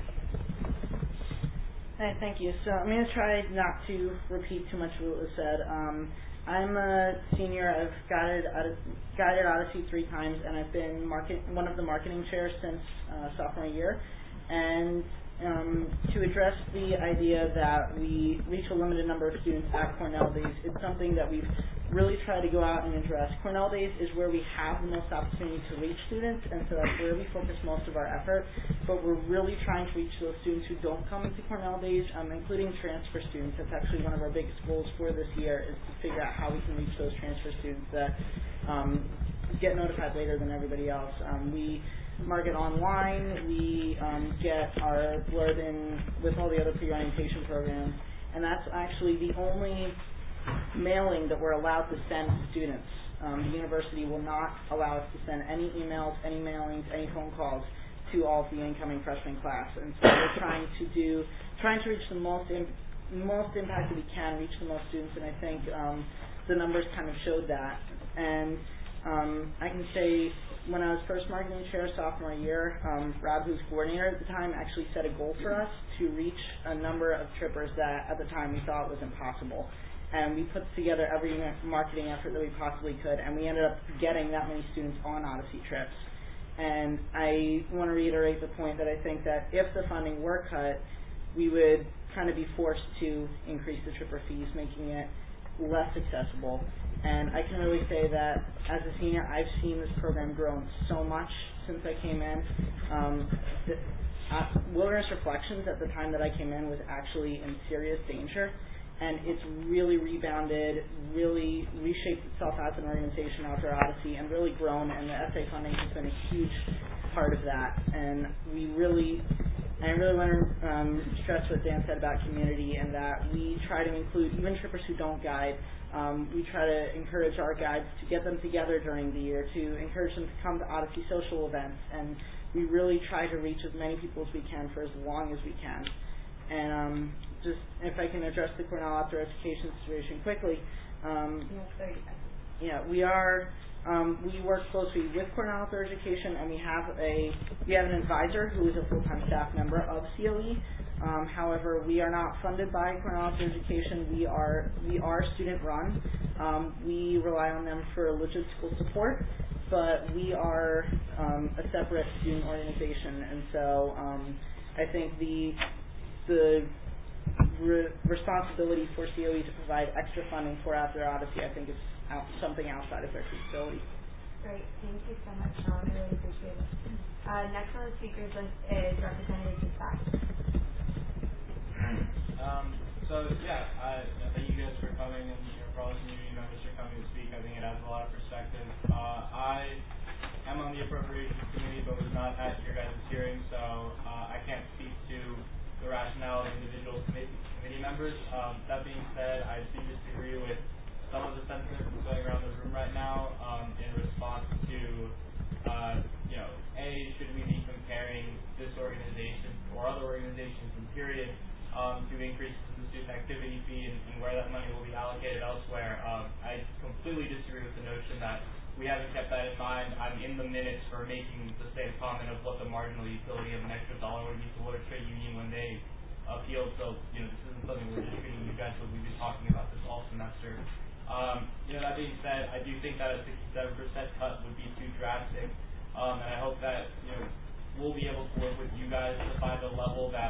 Hi, thank you. So I'm going to try not to repeat too much of what was said. Um, I'm a senior. I've guided guided Odyssey three times, and I've been market, one of the marketing chairs since uh, sophomore year. And um, to address the idea that we reach a limited number of students at Cornell Days, it's something that we've really tried to go out and address. Cornell Days is where we have the most opportunity to reach students, and so that's where we focus most of our effort. But we're really trying to reach those students who don't come into Cornell Days, um, including transfer students. That's actually one of our biggest goals for this year, is to figure out how we can reach those transfer students that um, get notified later than everybody else. Um, we market online. We um, get our blurb in with all the other pre-orientation programs, and that's actually the only mailing that we're allowed to send to students. Um, the university will not allow us to send any emails, any mailings, any phone calls to all of the incoming freshman class. And so we're trying to do, trying to reach the most in, most impact that we can, reach the most students, and I think um, the numbers kind of showed that. And um, I can say when I was first marketing chair sophomore year, um, Rob, who's coordinator at the time, actually set a goal for us to reach a number of trippers that at the time we thought was impossible. And we put together every marketing effort that we possibly could, and we ended up getting that many students on Odyssey trips. And I want to reiterate the point that I think that if the funding were cut, we would kind of be forced to increase the tripper fees, making it less accessible. And I can really say that as a senior, I've seen this program grow so much since I came in. Um, the, uh, Wilderness Reflections at the time that I came in was actually in serious danger. And it's really rebounded, really reshaped itself as an organization after Odyssey, and really grown, and the S A funding has been a huge part of that. And we really, and I really want to um, stress what Dan said about community, and that we try to include even trippers who don't guide. Um, we try to encourage our guides to get them together during the year, to encourage them to come to Odyssey social events, and we really try to reach as many people as we can for as long as we can. And um, just if I can address the Cornell Outdoor Education situation quickly, um, yeah, we are um, we work closely with Cornell Outdoor Education, and we have a we have an advisor who is a full-time staff member of C O E. Um, however, we are not funded by Cornell Outdoor Education. We are we are student-run. Um, we rely on them for logistical support, but we are um, a separate student organization, and so um, I think the the re- responsibility for C O E to provide extra funding for Outdoor Odyssey, I think, is out, something outside of their capability. Great. Thank you so much, Sean. I really appreciate it. Uh, next on the speakers list is Representative Desai. Um, so, yeah, I, I thank you guys for coming, and you know, for all the community members for coming to speak. I think it adds a lot of perspective. Uh, I am on the Appropriations Committee, but was not at your guys' hearing, so uh, I can't speak to the rationale of individual committee, committee members. Um, that being said, I do disagree with some of the sentiment that's going around the room right now um, in response to, uh, you know, A, should we be comparing this organization or other organizations in period um, to increases in the student activity fee and, and where that money will be allocated elsewhere. Um, I completely disagree with the notion that we haven't kept that in mind. I'm in the minutes for making the same comment of what the marginal utility of an extra dollar would be to Florida Trade Union when they appealed. So, you know, this isn't something we're just treating you guys with. We've been talking about this all semester. Um, you know, that being said, I do think that a sixty-seven percent cut would be too drastic. Um, and I hope that, you know, we'll be able to work with you guys to find a level that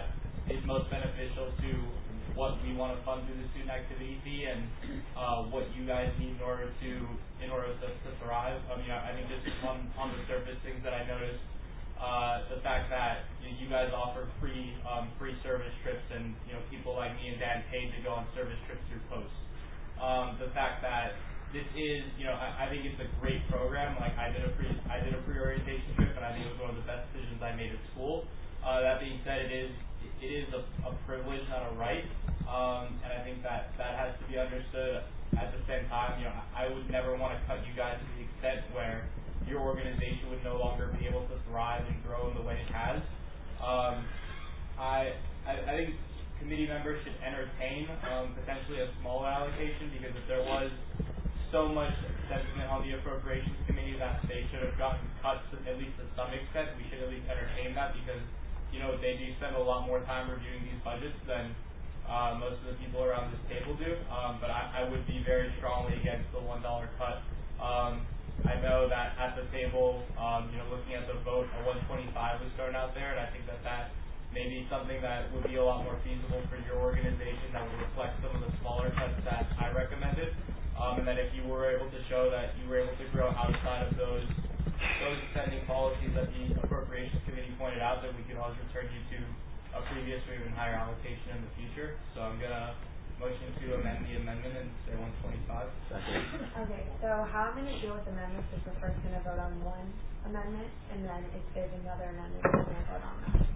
is most beneficial to what we want to fund through the student activity fee and uh, what you guys need in order to in order to, to thrive. I mean, I think just on on the surface things that I noticed, uh, the fact that you, know, you guys offer free um, free service trips, and you know people like me and Dan paid to go on service trips through Post. Um, the fact that this is, you know, I, I think it's a great program. Like I did a pre I did a pre-orientation trip, and I think it was one of the best decisions I made at school. Uh, that being said, it is it is a, a privilege, not a right, um, and I think that that has to be understood. At the same time, you know, I, I would never want to cut you guys to the extent where your organization would no longer be able to thrive and grow in the way it has. Um, I, I I think committee members should entertain um, potentially a smaller allocation, because if there was so much sentiment on the appropriations committee that they should have gotten cuts to, at least to some extent, we should at least entertain that, because you know they do spend a lot more time reviewing these budgets than uh, most of the people around this table do. Um, but I, I would be very strongly against the one dollar cut. Um, I know that at the table, um, you know, looking at the vote, a one twenty-five was thrown out there, and I think that that may be something that would be a lot more feasible for your organization, that would reflect some of the smaller cuts that I recommended. Um, and that if you were able to show that you were able to grow outside of those those spending policies that the Appropriations Committee pointed out, that we could always return you to a previous or even higher allocation in the future. So I'm going to motion to amend the amendment and say one twenty-five. Okay, so how I'm going to deal with amendments is we're first going to vote on one amendment, and then if there's another amendment, we're going to vote on that.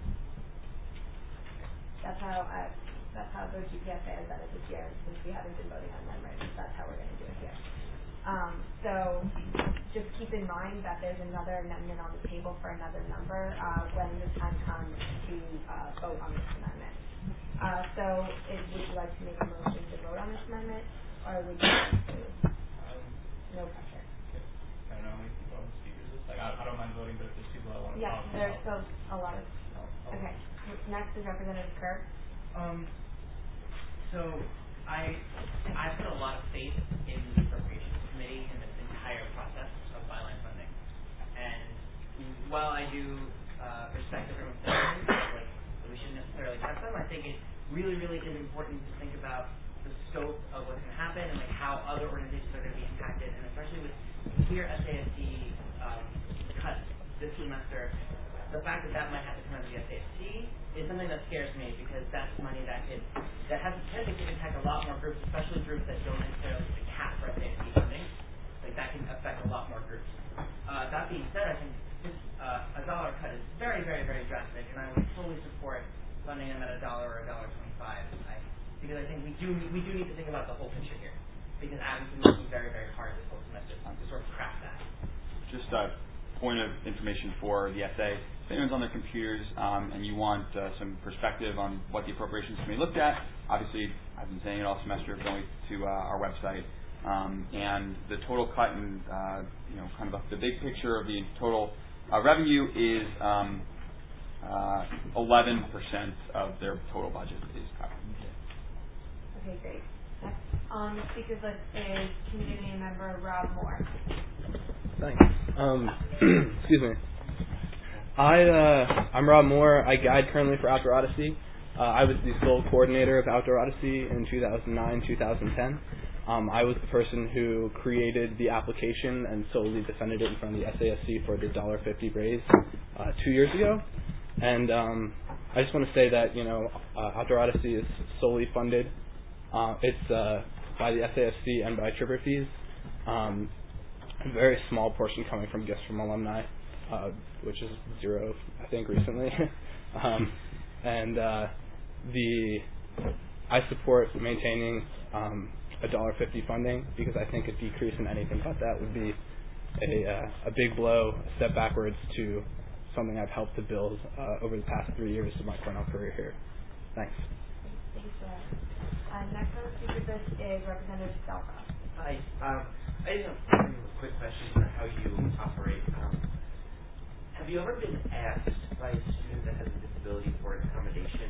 That's how I... That's how the G P S A has done it this year, since we haven't been voting on them, right? That's how we're going to do it here. Um, so just keep in mind that there's another amendment on the table for another number uh, when the time comes to uh, vote on this amendment. Uh, so is, would you like to make a motion to vote on this amendment, or would you like to? Um, no pressure. I don't know how many people on the speakers list. Like, I, I don't mind voting, but if there's people that want to yeah, talk. Yeah, there's still a lot of people. Oh, oh. Okay. Next is Representative Kerr. Um, so I I put a lot of faith in the Appropriations Committee and this entire process of byline funding. And while I do uh, respect everyone's opinions, like we shouldn't necessarily cut them, I think it really, really is important to think about the scope of what's going to happen and like how other organizations are going to be impacted, and especially with clear S A S D um, cuts this semester. The fact that that might have to come out of the S A S T is something that scares me, because that's money that could that has the potential to impact a lot more groups, especially groups that don't necessarily have the cap for S A S T funding. Like that can affect a lot more groups. Uh, that being said, I think this, uh, a dollar cut is very, very, very drastic, and I would fully support funding them at a dollar or a dollar twenty-five. I, because I think we do we do need to think about the whole picture here, because Adam's been working very, very hard this whole semester to sort of craft that. Just a point of information for the S A. If anyone's on their computers um, and you want uh, some perspective on what the Appropriations Committee looked at, obviously I've been saying it all semester, going to uh, our website, um, and the total cut and uh, you know kind of the big picture of the total uh, revenue is um, uh, eleven percent of their total budget is cut. Okay, great. Next on the speakers list is community member Rob Moore. Thanks. Um, excuse me. I, uh, I'm Rob Moore. I guide currently for Outdoor Odyssey. Uh, I was the sole coordinator of Outdoor Odyssey in two thousand nine, two thousand ten. Um, I was the person who created the application and solely defended it in front of the S A S C for the one dollar fifty raise uh, two years ago. And um, I just want to say that, you know, uh, Outdoor Odyssey is solely funded. Uh, it's uh, by the S A S C and by tripper fees. Um, a very small portion coming from gifts from alumni, uh, which is zero, I think, recently. um, and uh, the I support maintaining um, a one dollar fifty funding, because I think a decrease in anything but that would be a uh, a big blow, a step backwards to something I've helped to build uh, over the past three years of my Cornell career here. Thanks. Thanks for that. Uh, next on the speaker list is Representative Stalka. Hi. Um, I just have a quick question for how you operate. Um, have you ever been asked by a student that has a disability for an accommodation?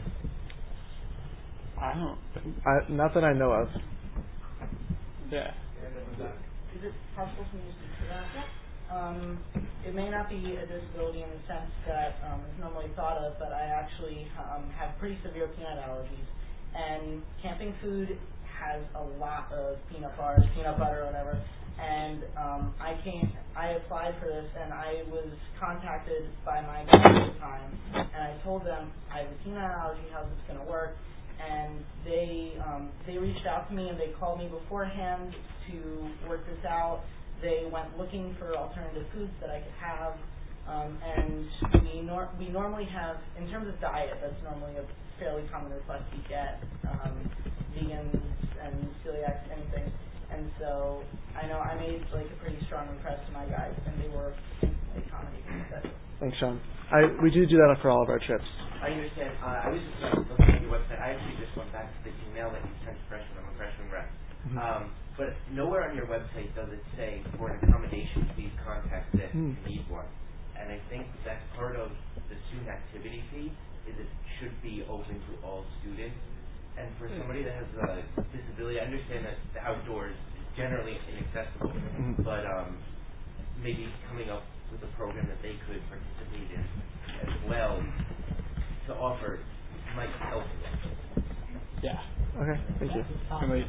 I don't. I, not that I know of. Yeah. Is it possible for me to speak to that? Yep. Um, it may not be a disability in the sense that um, is normally thought of, but I actually um, have pretty severe peanut allergies. And camping food has a lot of peanut bars, peanut butter, whatever. And um, I came, I applied for this, and I was contacted by my guide at the time, and I told them I have a peanut allergy. How's this going to work? And they um, they reached out to me and they called me beforehand to work this out. They went looking for alternative foods that I could have, um, and we nor- we normally have, in terms of diet, that's normally a fairly common request we get, um, vegans and celiacs, anything. And so I know I made like a pretty strong request to my guys, and they were instantly accommodating with it. Thanks, Sean. I we do do that for all of our trips. I understand. Uh, I was just uh, looking at your website. I actually just went back to the email that you sent to freshmen. I'm a freshman rep. Mm-hmm. Um, but nowhere on your website does it say for an accommodation, please contact this Mm. if you need one. And I think that part of the student activity fee is it should be open to all students. And for somebody that has a disability, I understand that the outdoors is generally inaccessible, Mm-hmm. but um, maybe coming up with a program that they could participate in as well to offer might help. Yeah. Okay, thank you. Emily.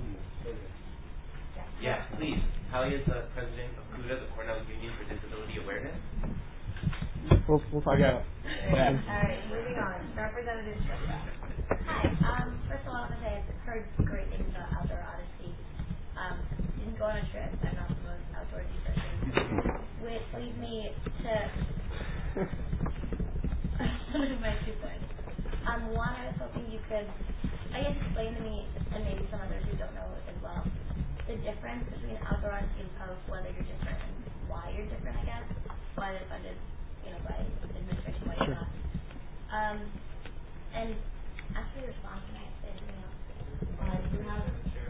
Yes, please. Hallie is the president of CUDA, the Cornell Union for Disability Awareness. We'll, we'll talk about it. Yeah. All right, moving on. Representative Shasta. Hi. Um, first of all, I want to say I've heard great things about Outdoor Odyssey. Um, didn't go on a trip. I'm not the most outdoorsy person. Which leads me to some of my two points. Um, one, I was hoping you could, I guess, explain to me, and maybe some others who don't know as well, the difference between Outdoor Odyssey and Post, whether you're different and why you're different, I guess, why they're funded, you know, by administration, why you're Sure. not. Um, and after your response, can I say anything else? Uh, you have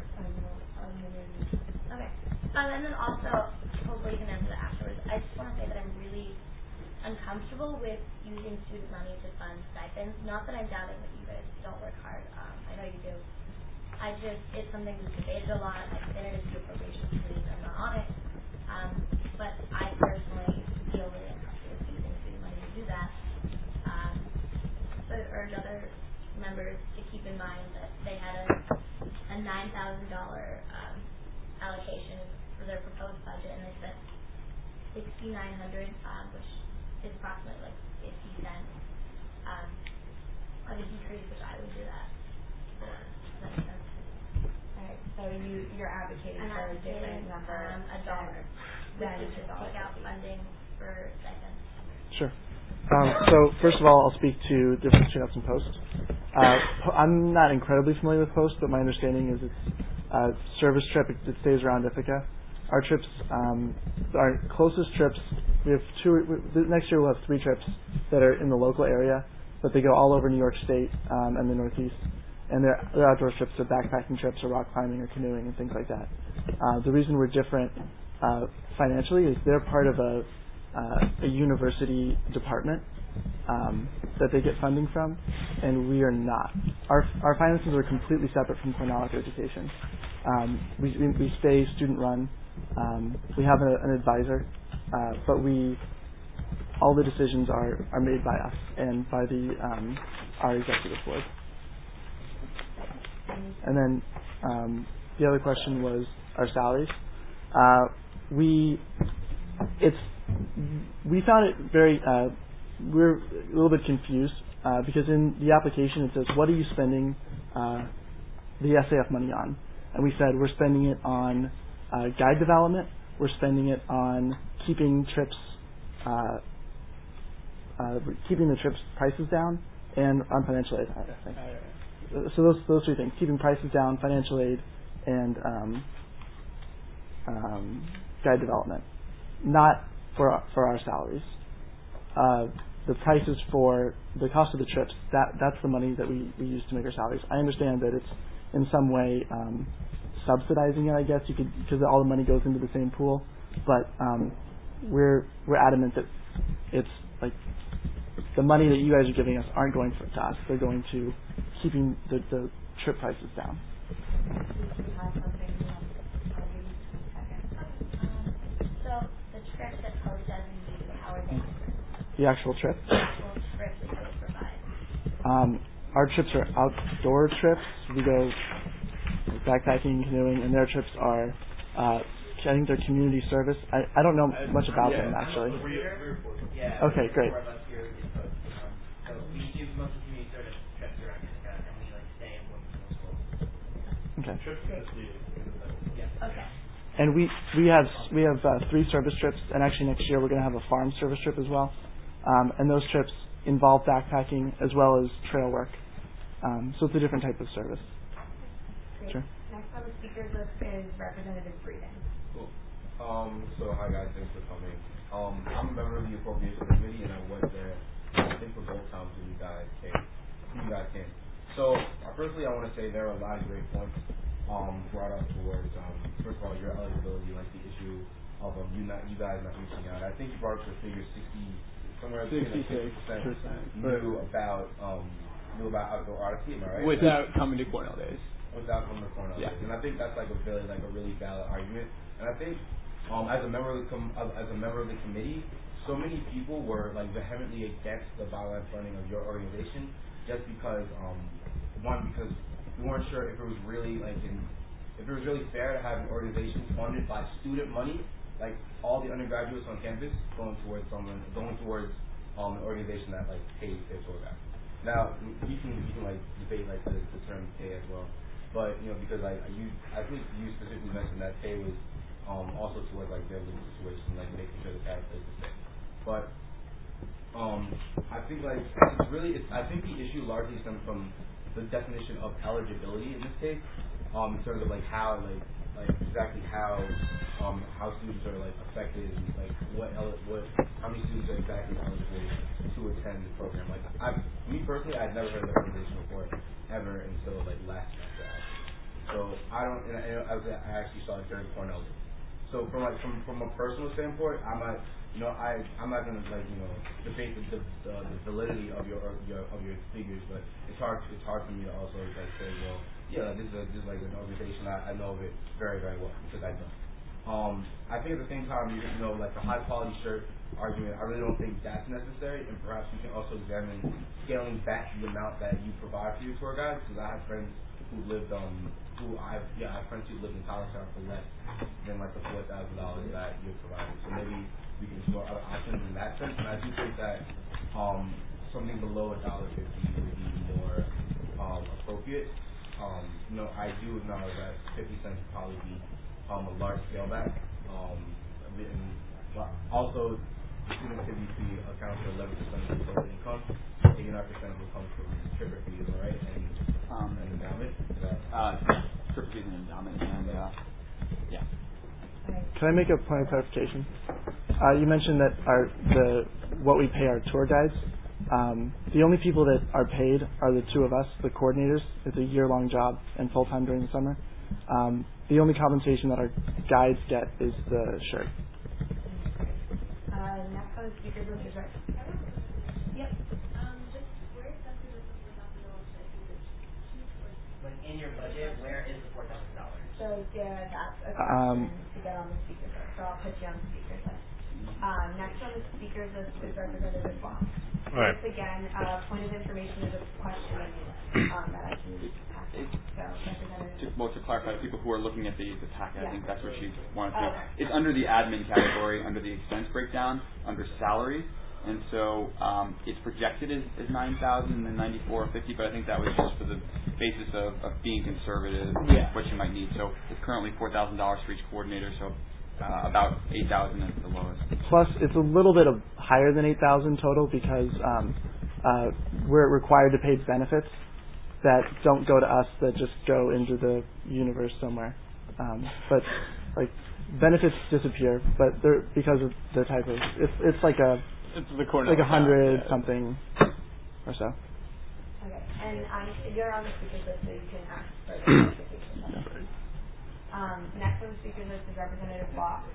a minute. Okay. Um, and then also, hopefully you can answer that afterwards. I just want to say that I'm really uncomfortable with using student money to fund stipends. Not that I'm doubting that you guys don't work hard. Um, I know you do. I just, it's something we've debated a lot. I've been in a few appropriations committees. I'm not on it. Um, but I personally feel really uncomfortable with using student money to do that. Um, so I urge other members to keep in mind that they had a, a nine thousand dollars um, allocation for their proposed budget, and they spent sixty-nine hundred dollars, um, which is approximately like fifty cents um, of a decrease, which I would do that for. Does that make sense? Alright, so you, you're advocating I'm for a advocating, different number um, a dollar. than Which would the just dollar take out fifty. funding for stipends. Sure. Um, so first of all, I'll speak to difference between us and Post. Uh, po- I'm not incredibly familiar with Post, but my understanding is it's a service trip. It, it stays around Ithaca. Our trips, um, our closest trips, we have two. We, next year we'll have three trips that are in the local area, but they go all over New York State um, and the Northeast. And they're, they're outdoor trips, they're backpacking trips, or rock climbing, or canoeing, and things like that. Uh, the reason we're different uh, financially is they're part of a uh, a university department um, that they get funding from, and we are not. Our our finances are completely separate from Cornell Education. Um, we, we we stay student run. Um, we have a, an advisor, uh, but we all the decisions are, are made by us and by the um, our executive board. And then um, the other question was our salaries. Uh, we it's we found it very uh, we're a little bit confused uh, because in the application it says, what are you spending uh, the S A F money on? And we said we're spending it on uh, guide development, we're spending it on keeping trips uh, uh, keeping the trips prices down, and on financial aid, I think. So those those three things: keeping prices down, financial aid, and um, um, guide development. Not for our, for our salaries. Uh, the prices for the cost of the trips, that that's the money that we, we use to make our salaries. I understand that it's in some way um, subsidizing it. I guess you could, because all the money goes into the same pool. But um, we're we're adamant that it's like the money that you guys are giving us aren't going for to us. They're going to keeping the, the trip prices down. So the trips the actual trip. Actual trips that you provide. Um, our trips are outdoor trips. We go backpacking, canoeing, and their trips are, uh, I think they're community service. I, I don't know much about yeah. them, actually. Yeah. Okay, great. Four of us here is both. Um, so we do most of the community service trips around Ithaca, and we like stay in one of those schools. Okay. Trips to the yeah. Okay. And we we have we have uh, three service trips, and actually next year we're going to have a farm service trip as well. Um, and those trips involve backpacking as well as trail work. Um, so it's a different type of service. Great. Sure. Next on the speakers list is Representative Breeden. Cool. Um, so hi guys, thanks for coming. Um, I'm a member of the Appropriations Committee, and I was there, I think, for both times when you guys came. When you guys came. So, uh, firstly, I want to say there are a lot of great points um, brought up towards, um, first of all, your eligibility, like the issue of um, you not, you guys not reaching out. I think you brought up the figure sixty, somewhere between like sixty percent knew about um, knew about outdoor odyssey. Am I right? Without coming to Cornell Days. Without coming to Cornell Yeah. Days, and I think that's like a really like a really valid argument. And I think. Um, as a member of the com- as a member of the committee, so many people were like vehemently against the byline funding of your organization, just because um, one because we weren't sure if it was really like in, if it was really fair to have an organization funded by student money, like all the undergraduates on campus going towards someone going towards um, an organization that like pays their tour guide. Now we can we can like debate like the, the term pay as well, but you know because like you I think you specifically mentioned that pay was. Um, also towards like their living situation, like making sure that they have a place to stay. But um, I think like it's really, it's, I think the issue largely stems from the definition of eligibility in this case, um, in terms of like how like like exactly how um, how students are like affected, and, like what el- what how many students are exactly eligible to attend the program. Like I, me personally, I'd never heard of the organization before ever until like last semester. So I don't, and I, I, was, I actually saw it during Cornell. So from like from from a personal standpoint, I'm not, you know, I I'm not gonna like you know debate the the, the, the validity of your your of your figures, but it's hard it's hard for me to also like say, well, yeah, this is a, this is like an organization I, I know of it very very well because I don't. Um, I think at the same time, you you know, like the high quality shirt argument, I really don't think that's necessary, and perhaps you can also examine scaling back the amount that you provide for your tour guides, because I have friends who lived um who I yeah I have friends who live in College Town for less than like the four thousand dollars that you're providing. So maybe we can explore other options in that sense. And I do think that um something below a dollar fifty would be more um appropriate. Um you know I do acknowledge that fifty cents would probably be um a large scale back. Um and also the student activity fee accounts for eleven percent of the total income. Eighty nine percent will come from tripper fees, all right? And Um, and endowment. uh, trip fees and endowment, and uh, yeah. Can I make a point of clarification? Uh, you mentioned that our the what we pay our tour guides. Um, the only people that are paid are the two of us, the coordinators. It's a year-long job and full-time during the summer. Um, the only compensation that our guides get is the shirt. Uh, next on the speaker list is right. Yep. Um, just where exactly does the four thousand dollars fit? Is it cheap or Like in your budget, where is the four thousand dollars? So yeah, that's a Um, question to get on the speaker list. So I'll put you on the speaker list. Um, next on the speaker list is Representative Fox. All right. This again, uh, point of information is a question um, that I can pass. So Representative. To, well, to clarify, the people who are looking at the, the packet, Yeah. I think that's what she wanted to know. Okay. It's under the admin category, under the expense breakdown, under salary. And so um, it's projected as, as nine thousand and ninety-four fifty, but I think that was just for the basis of, of being conservative, Yeah. what you might need. So it's currently four thousand dollars for each coordinator, so uh, about eight thousand is the lowest. Plus, it's a little bit of higher than eight thousand total because um, uh, we're required to pay benefits that don't go to us, that just go into the universe somewhere. Um, but like benefits disappear, but they're because of the type of it's it's like a It's the Cornell like a hundred yeah. something or so. Okay, and um, you're on the speaker list, so you can ask for the clarification. Um, next on the speaker list is Representative Fox.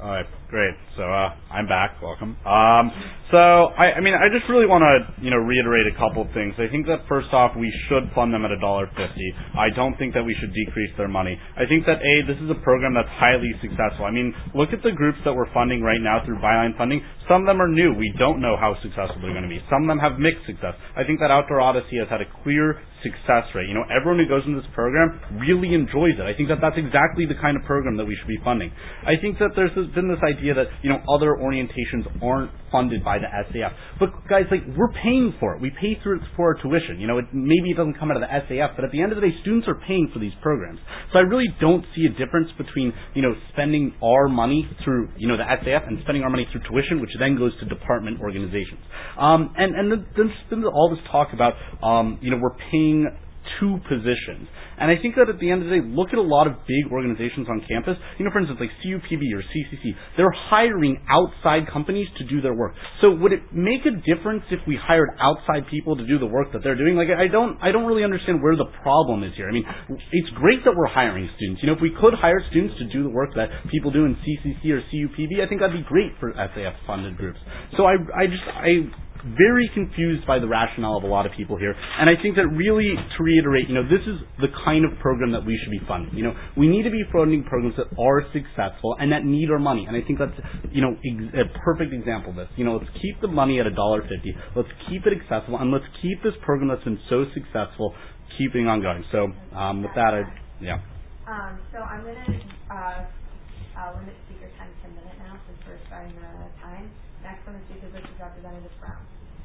All right, great. So uh, I'm back. Welcome. Um, so I, I mean, I just really want to, you know, reiterate a couple of things. I think that first off, we should fund them at a dollar fifty. I don't think that we should decrease their money. I think that a this is a program that's highly successful. I mean, look at the groups that we're funding right now through Byline funding. Some of them are new. We don't know how successful they're going to be. Some of them have mixed success. I think that Outdoor Odyssey has had a clear success rate. You know, everyone who goes into this program really enjoys it. I think that that's exactly the kind of program that we should be funding. I think that there's been this idea that, you know, other orientations aren't funded by the S A F. But guys, like, we're paying for it. We pay through it for our tuition. You know, it, maybe it doesn't come out of the S A F, but at the end of the day, students are paying for these programs. So I really don't see a difference between, you know, spending our money through, you know, the S A F and spending our money through tuition, which then goes to department organizations. Um, and and then there's been all this talk about, um, you know, we're paying two positions. And I think that at the end of the day, look at a lot of big organizations on campus. You know, for instance, like C U P B or C C C. They're hiring outside companies to do their work. So would it make a difference if we hired outside people to do the work that they're doing? Like, I don't, I don't really understand where the problem is here. I mean, it's great that we're hiring students. You know, if we could hire students to do the work that people do in C C C or C U P B, I think that'd be great for S A F-funded groups. So I, I just, I... very confused by the rationale of a lot of people here. And I think that really, to reiterate, you know, this is the kind of program that we should be funding. You know, we need to be funding programs that are successful and that need our money. And I think that's, you know, ex- a perfect example of this. You know, let's keep the money at a dollar fifty. Let's keep it accessible, and let's keep this program that's been so successful keeping on going. So um, with that, I, yeah. Um, so I'm going to uh, uh, limit speaker time to a minute now since we're starting the time. Next on the speaker list is Representative Brown.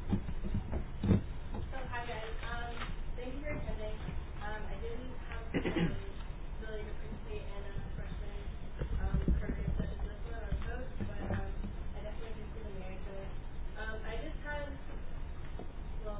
So hi guys, um, thank you for attending. Um, I didn't have the ability to participate in a freshman um, program such as this one on post, but um, I definitely can see the merit to it. Um, I just have, well,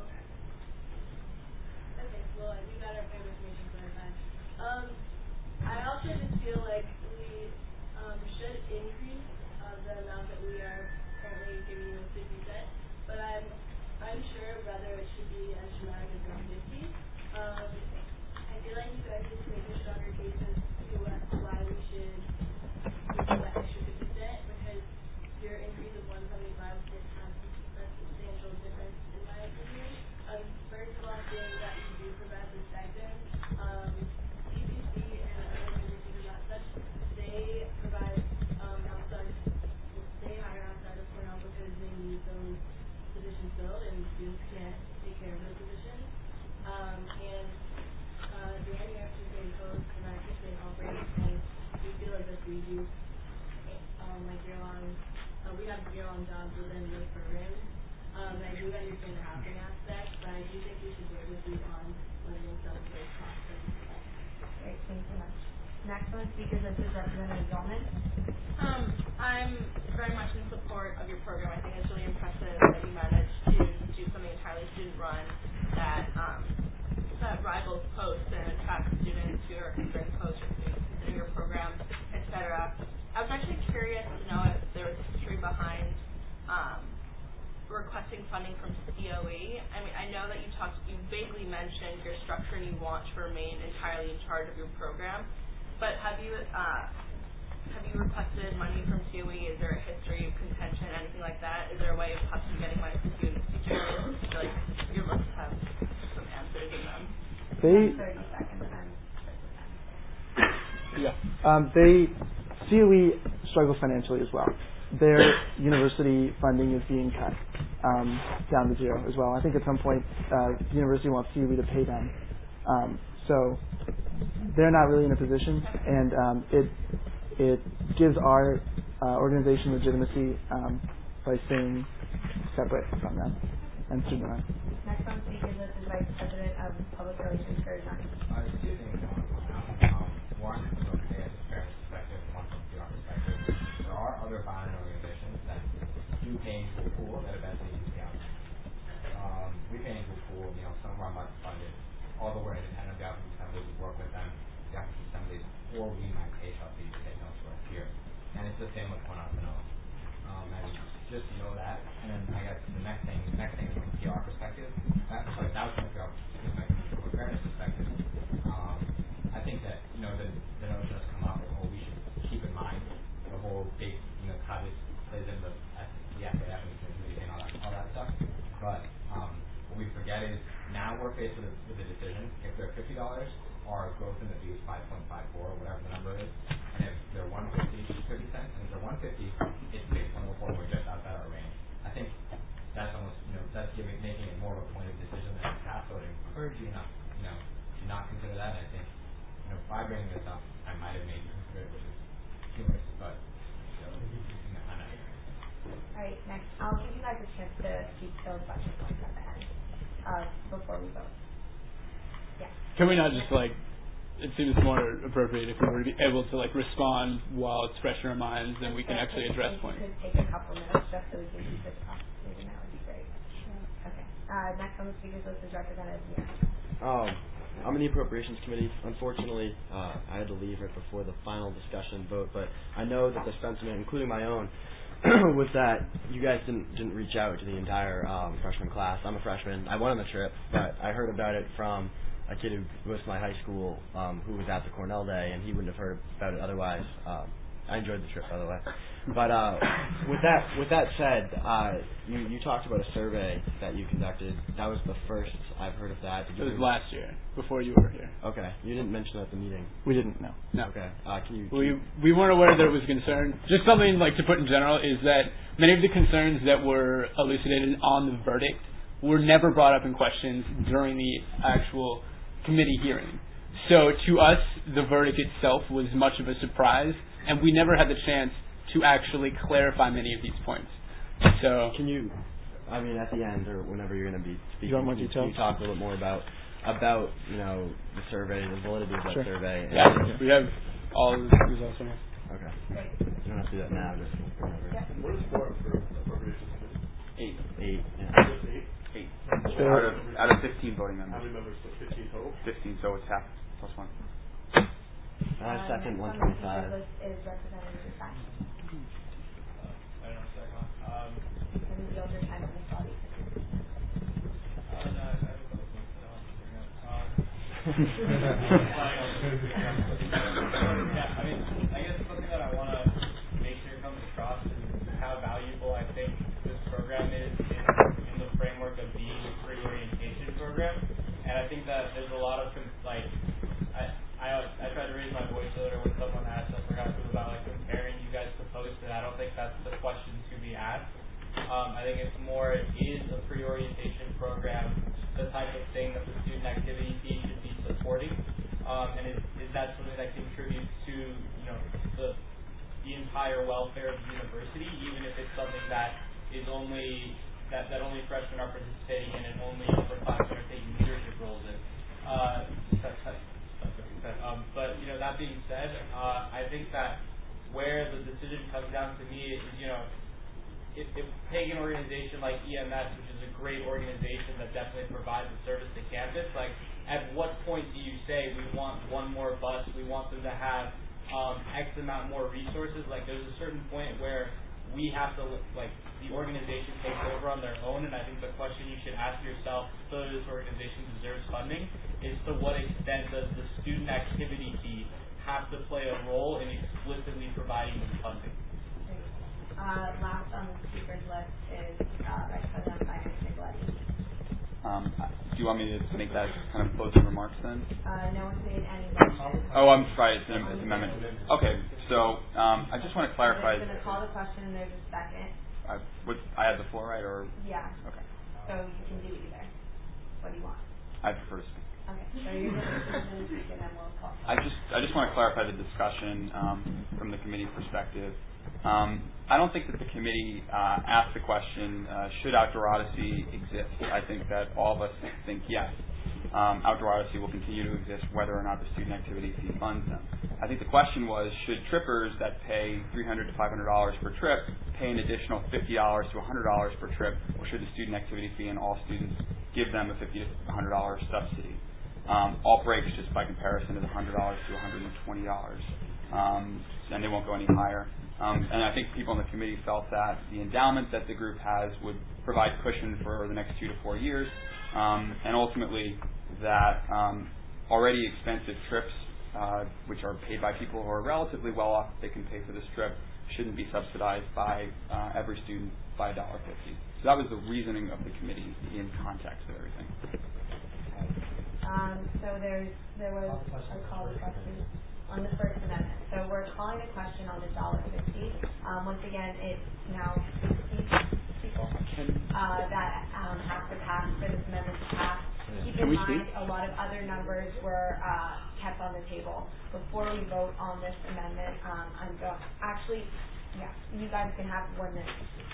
okay, well I do got our family information clarified. Um, I also just feel like we um, should increase uh, the amount that we are currently giving you a fifty cent, but I'm unsure whether it should be as dramatic as one fifty. Um, I feel like you guys need to make a stronger case as to why we should give you that extra fifty cent, because your increase of one seventy-five did have a substantial difference in my opinion. Um, first of all, seeing that you do provide the stipend, um, C C C and other universities and such, they provide um, outside, they hire outside of Cornell because they need those positions filled and students can't take care of those positions. Um, and uh, Dan, you actually say code dramatically state operates, and we feel as if we do um, like year-long, uh, we have year-long jobs within those programs. Um, and I do understand the housing aspect, but I do think we should work with you on limiting some of those costs. Great, thanks so much. Next on the speaker list is Representative Zellman. Um, I'm very much in support of your program. I think it's really impressive that you managed to do something entirely student-run that um, that rivals post and attracts students who are considering post or considering your program, et cetera. I was actually curious to know if there was history behind um, requesting funding from C O E. I mean, I know that you talked, you vaguely mentioned your structure and you want to remain entirely in charge of your program, but have you uh, have you requested money from C O E? Is there a history of contention, anything like that? Is there a way of possibly getting money from students? I feel like your lists have some answers in them. They, thirty seconds. yeah, um, they, C O E struggles financially as well. Their university funding is being cut um, down to zero as well. I think at some point uh, the university wants C O E to pay them. Um, so they're not really in a position, and um, it it gives our uh, organization legitimacy um, by staying separate from them and student run. Next on speaker list is Vice President of Public Relations, Gary Johnson. Uh, there's two things I want to point out. Um, one, from a parent perspective, and one from P R perspective. There are other buying organizations that do pay into a pool that eventually you pay out. Um, we pay into a pool, you know, some of our market funded, although we're independent, we have to assemblies, we work with them, we have to assemblies, or we might pay subsidies to get elsewhere here. And it's the same with one up and all. Um, and just know that. And then I guess the next thing, the next thing from a P R perspective, that, sorry, that was from a P R perspective, from a fairness perspective. Um, I think that, you know, the, the notion has come up of, oh, we should keep in mind the whole big, you know, now we're faced with a, with a decision if they're fifty dollars or growth in the fee is five point five four or whatever the number is, and if they're one fifty, fifty cents, and if they're one fifty, it's six point oh four. We're just outside our range. I think that's almost you know that's giving making it more of a point of decision than a task. So I would encourage you not you know to not consider that. And I think you know by bringing this up, I might have made you consider it, which is humorous, but you know, I'm not hearing it. All right, next, I'll give you guys a chance to speak to those budget points at the end uh, before we vote. Yeah. Can we not just like? It seems more appropriate if we were to be able to like respond while it's fresh in our minds, then we can actually address points. We could take a couple minutes just so we can keep this conversation. That would be great. Okay. Uh, next on the speakers list is Representative Muir. Um, I'm in the Appropriations Committee. Unfortunately, uh, I had to leave right before the final discussion vote, but I know that the sentiment, including my own, was that you guys didn't didn't reach out to the entire um, freshman class. I'm a freshman. I went on the trip, but I heard about it from a kid who goes to my high school um, who was at the Cornell Day, and he wouldn't have heard about it otherwise. Um, I enjoyed the trip, by the way. But uh, with that with that said, uh, you you talked about a survey that you conducted. That was the first I've heard of that. Did you It was hear- last year, before you were here. Okay, you didn't mention that at the meeting. We didn't know. No. Okay, uh, can you? Can We you we weren't aware that it was a concern. Just something like to put in general is that many of the concerns that were elucidated on the verdict were never brought up in questions during the actual committee hearing. So to us, the verdict itself was much of a surprise, and we never had the chance to actually clarify many of these points. So can you? I mean, at the end or whenever you're going to be speaking, You want more can, you, details? can you talk a little bit more about about you know the survey, the validity of that Sure. survey? yeah, we have all of the results in here. Okay. You don't have to do that now. Just whenever. What is quorum for appropriations committee? Eight. Eight. Yeah. Just eight? Eight. Sure. Out of out of fifteen voting members. How many members? So fifteen total? Fifteen, so it's half plus one. Uh, second, next one on the twenty-five. speakers list is Representative Saxon. I don't know, second. Um, You can yield your time to Miz Bobby. uh, no, I have a couple points that I want to bring up. Um, yeah, I mean, I guess something that I want to make sure comes across is how valuable I think this program is in, in the framework of being a free orientation program. And I think that there's a lot of, like, I, I, I tried to raise my voice earlier when someone asked, I forgot who, about, like, comparing you guys to post, and I don't think that's the question to be asked. Um, I think it's more, is a free orientation program the type of thing that the student activity fee should be supporting? Um, and is, is that something that contributes to, you know, the the entire welfare of the university, even if it's something that is only that, that only freshmen are participating in and only upperclassmen are taking leadership roles in. Uh, that's, that's, that's, um, but you know, that being said, uh, I think that where the decision comes down to me is, you know, if, if take an organization like E M S, which is a great organization that definitely provides a service to campus, like at what point do you say we want one more bus, we want them to have um, X amount more resources? Like there's a certain point where we have to, like, the organization takes over on their own, and I think the question you should ask yourself, so this organization deserves funding, is to what extent does the student activity fee have to play a role in explicitly providing them funding? Uh, last on the speakers list is uh, Vice President Finance Nicoletti. Um, do you want me to make that kind of closing remarks then? Uh, no one's made any motion. Oh, I'm sorry, it's an, it's an amendment. Okay, so um, I just want to clarify. I'm going to call the question and there's a second. I, what, I have the floor, right? Or Yeah. Okay. So you can do either. What do you want? I prefer to speak. Okay. So you're going to speak and then we'll call. I just I just want to clarify the discussion um, from the committee perspective. Um, I don't think that the committee uh, asked the question, uh, should Outdoor Odyssey exist? I think that all of us think yes. Um, Outdoor Odyssey will continue to exist whether or not the student activity fee funds them. I think the question was, should trippers that pay three hundred to five hundred dollars per trip pay an additional fifty dollars to one hundred dollars per trip, or should the student activity fee and all students give them a fifty to one hundred dollars subsidy? Um, all breaks, just by comparison, is one hundred dollars to one hundred twenty dollars, um, and they won't go any higher. Um, and I think people in the committee felt that the endowment that the group has would provide cushion for the next two to four years, um, and ultimately that um, already expensive trips, uh, which are paid by people who are relatively well off, they can pay for this trip, shouldn't be subsidized by uh, every student by one dollar fifty. So that was the reasoning of the committee in context of everything. Um, so there's there was a call to question on the First Amendment. So we're calling a question on the dollar fifty. Um, once again, it's now sixty people uh, that um, have to pass for this amendment to pass. Keep in mind, a lot of other numbers were uh, kept on the table. Before we vote on this amendment, um, I'm going actually, yeah, you guys can have one minute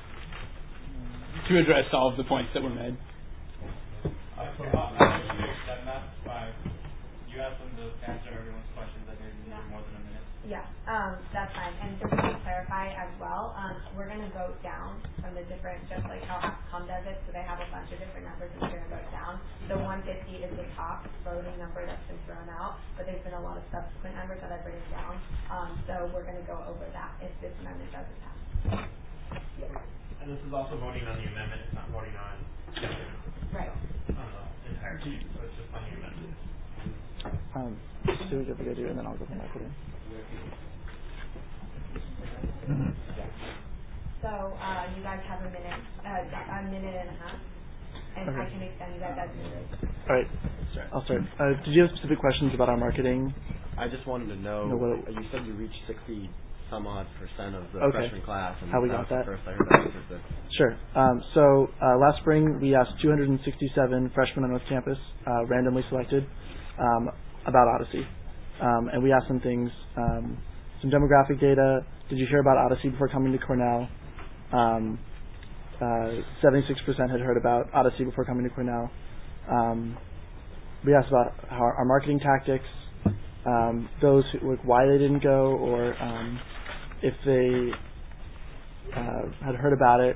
to address all of the points that were made. Uh, so uh, I should extend that by you asked them to answer everyone's questions. I maybe needed more than a minute. Yeah, um, that's fine. And just to clarify as well, um, we're going to vote down from the different, just like how AFCOM does it. So they have a bunch of different numbers, and we're going to vote down. The one fifty is the top voting number that's been thrown out, but there's been a lot of subsequent numbers that I've written down. Um, so we're going to go over that if this amendment doesn't pass. And this is also voting on the amendment. It's not voting on right. on the entire thing. So it's just on the amendment. Um, just do what I do, and then I'll go from equity. So uh, you guys have a minute, uh, a minute and a half, and okay. I can extend you guys as needed. All right, I'll start. Uh, did you have specific questions about our marketing? I just wanted to know. know what it, you said you reached sixty some odd percent of the okay. freshman class. And how we got that? First I heard that. Sure. Um, so uh, last spring we asked two hundred sixty-seven freshmen on North Campus, uh, randomly selected, um, about Odyssey, um, and we asked them things, um, some demographic data. Did you hear about Odyssey before coming to Cornell? Um, uh, seventy-six percent had heard about Odyssey before coming to Cornell. Um, we asked about how our, our marketing tactics, um, those who, like why they didn't go, or um, if they uh, had heard about it,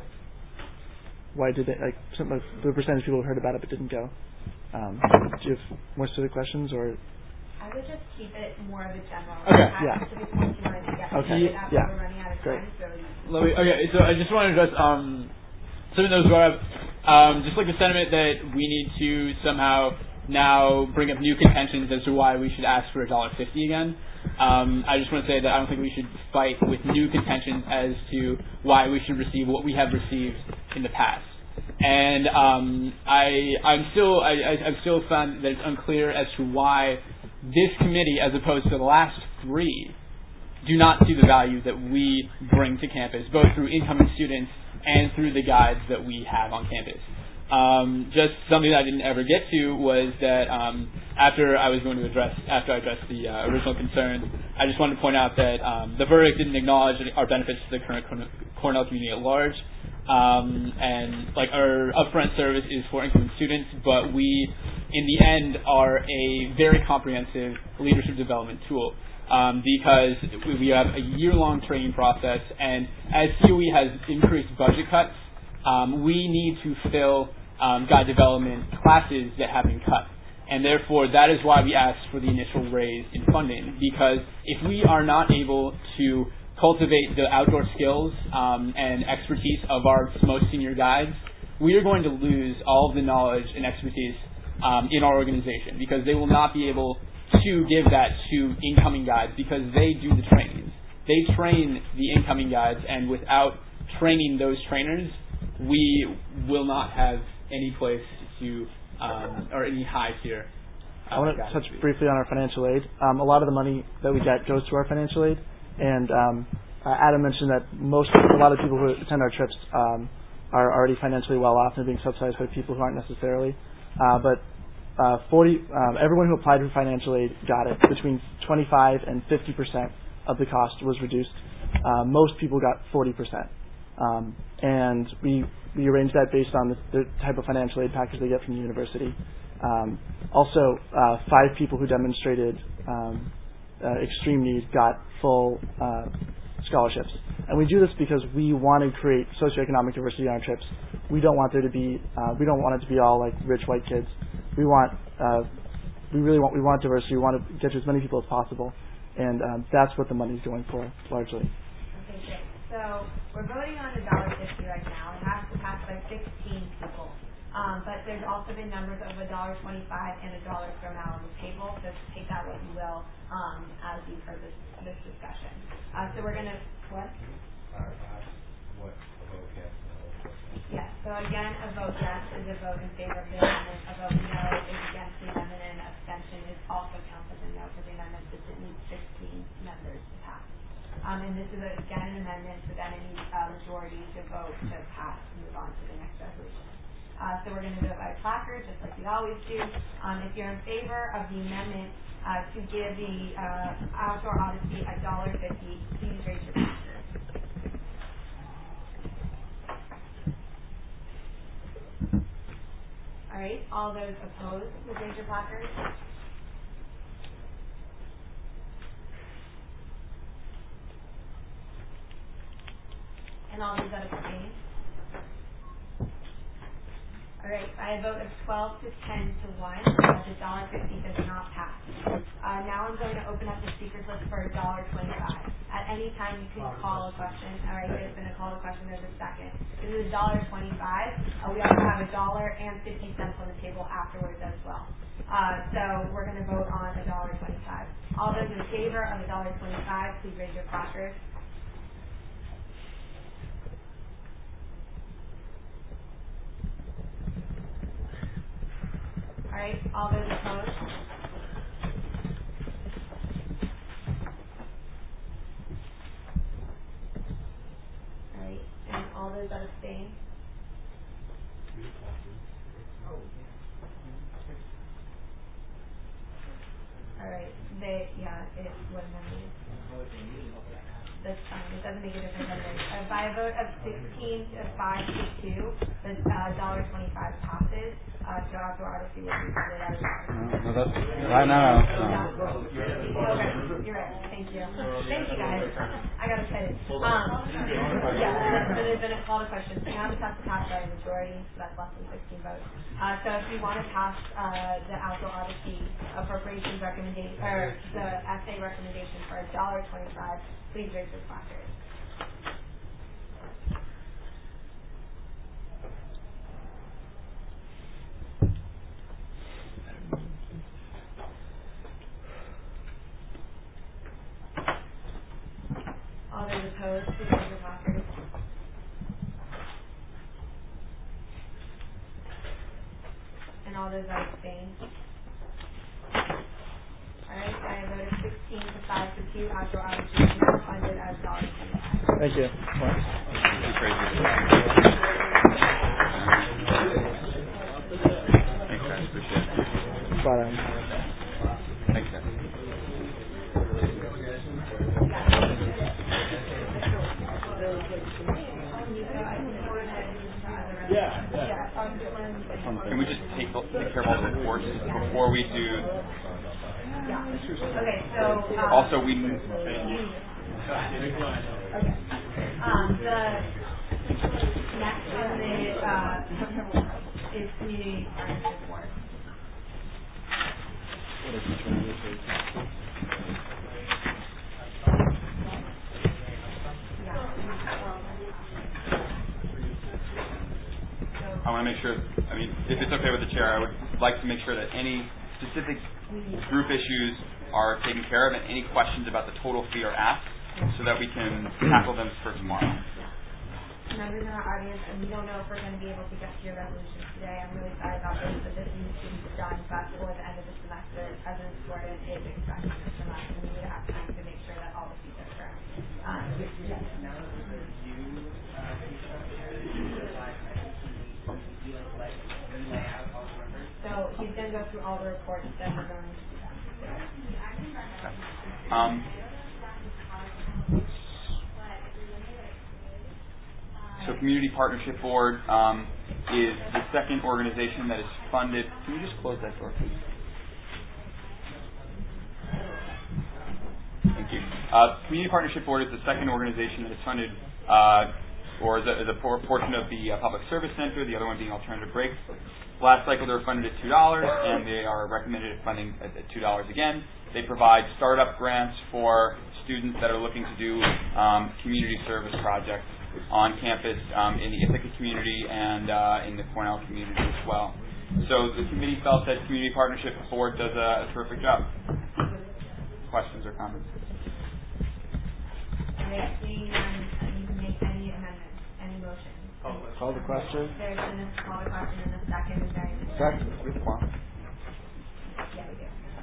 why did they, like, some, like the percentage of people who heard about it but didn't go. Um, do you have more specific questions, or? I would just keep it more of a general. Okay. Yeah. Specific points you wanted to get okay. after Yeah. we're running out of Great. time. So Let me, okay, so I just want to address um, something that was brought up. Um, just like the sentiment that we need to somehow now bring up new contentions as to why we should ask for a dollar fifty again. Um, I just want to say that I don't think we should fight with new contentions as to why we should receive what we have received in the past. And um, I, I'm still, I, I, I've still found that it's unclear as to why this committee, as opposed to the last three, do not see the value that we bring to campus, both through incoming students and through the guides that we have on campus. Um, just something that I didn't ever get to was that um, after I was going to address, after I addressed the uh, original concerns, I just wanted to point out that um, the verdict didn't acknowledge our benefits to the current Cornell community at large. Um, and like our upfront service is for incoming students, but we, in the end, are a very comprehensive leadership development tool. Um, because we have a year-long training process, and as C O E has increased budget cuts, um, we need to fill um, guide development classes that have been cut. And therefore, that is why we asked for the initial raise in funding, because if we are not able to cultivate the outdoor skills um, and expertise of our most senior guides, we are going to lose all of the knowledge and expertise um, in our organization, because they will not be able to give that to incoming guides, because they do the trainings. They train the incoming guides, and without training those trainers, we will not have any place to, um, or any high tier. Uh, I want to touch briefly on our financial aid. Um, a lot of the money that we get goes to our financial aid, and um, uh, Adam mentioned that most, a lot of people who attend our trips um, are already financially well off and being subsidized by people who aren't necessarily. Uh, but uh, forty, um, everyone who applied for financial aid got it. Between twenty-five and fifty percent of the cost was reduced. Uh, most people got forty percent. Um, and we we arranged that based on the, the type of financial aid package they get from the university. Um, also, uh, five people who demonstrated um, uh, extreme need got full uh, scholarships. And we do this because we want to create socioeconomic diversity on our trips. We don't want there to be, uh, we don't want it to be all like rich white kids. We want, uh, we really want, we want diversity. We want to get to as many people as possible. And um, that's what the money is going for, largely. Okay, great. So we're voting on a dollar fifty right now. It has to pass by sixteen people. Um, but there's also been numbers of a dollar twenty-five and a dollar thrown out on the table. So take that what you will um, as you've heard this this discussion. Uh, so we're gonna what? What a vote yes. Yes. So again, a vote yes is a vote in favor of the amendment. A vote no is against the amendment, and a abstention is also counts as a no for the amendment since it needs fifteen members to pass. Um, and this is a, again an amendment, so then it needs a majority to vote to pass and move on to the next resolution. Uh, so we're going to vote by placard, just like we always do. Um, if you're in favor of the amendment uh, to give the uh, Outdoor Odyssey a dollar fifty, please raise your placard. All right, all those opposed, please raise your placard. And all those that abstain. All right, by a vote of twelve to ten to one, uh, the dollar fifty does not pass. Uh, now I'm going to open up the speakers list for a dollar twenty-five. At any time, you can call a question. All right, there's been a call to question. There's a second. This is a dollar twenty-five. Uh, we also have a dollar and fifty cents on the table afterwards as well. Uh, so we're going to vote on a dollar twenty-five. All those in favor of a dollar twenty-five, please raise your placard. All right, all those opposed? All right, and all those that abstain? All right, they, yeah, it wasn't amended. That's fine, it doesn't make a difference anyway. Uh, by a vote of sixteen to five to two, the uh, dollar twenty-five passes. Uh, so Outdoor Odyssey will be funded as No, that's right now. No. Okay, you're right. Thank you. Thank you, guys. I got excited. Um, yeah, so there's been a call to question. So now this has to pass by a majority, so that's less than sixteen votes. Uh, so if you want to pass uh, the Outdoor Odyssey appropriations recommendation, or the S A recommendation for a dollar twenty-five, please raise your placard. All those opposed, please raise your placard. And all those that abstain. Alright, by a vote of sixteen to five to two, Outdoor Odyssey is now funded as dollar twenty-five. Thank you. Thanks, guys. Appreciate it. Spot on. Thanks, guys. Yeah, yeah. Can we just take, take care of all the reports before we do? Yeah. Okay, so um, also we. Okay. Um, the next on the uh, is community partnership board. I want to make sure, I mean, if it's okay with the chair, I would like to make sure that any specific group issues are taken care of and any questions about the total fee are asked so that we can tackle them for tomorrow. Members in our audience, and we don't know if we're going to be able to get to your resolutions today. I'm really sorry about this, but this needs to be done before the end of the semester. President Gordon is expecting this from us, and we need to have time to make sure that all the fees are correct. Um, yes. So he's going to go through all the reports that we're going to do that. Um, so Community Partnership Board um, is the second organization that is funded. Can you just close that door, please? Thank you. Uh, Community Partnership Board is the second organization that is funded, uh, or is a, is a por- portion of the uh, Public Service Center, the other one being Alternative Breaks. Last cycle they were funded at two dollars, and they are recommended funding at, at two dollars again. They provide startup grants for students that are looking to do um, community service projects on campus um, in the Ithaca community and uh, in the Cornell community as well. So the committee felt that Community Partnership Board does a, a terrific job. Questions or comments? All right, seeing none, you can make any amendments, any motions. Call the question. There's been a call to question in a second. Is there any? Second. Yeah, we do.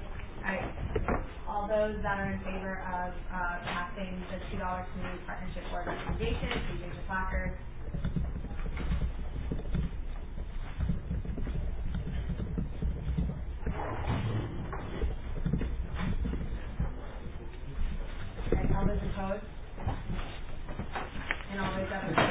Alright, all those that are in favor of uh, passing the two dollar community partnership board recommendation, please raise your placard. Alright, all those opposed? And all those that are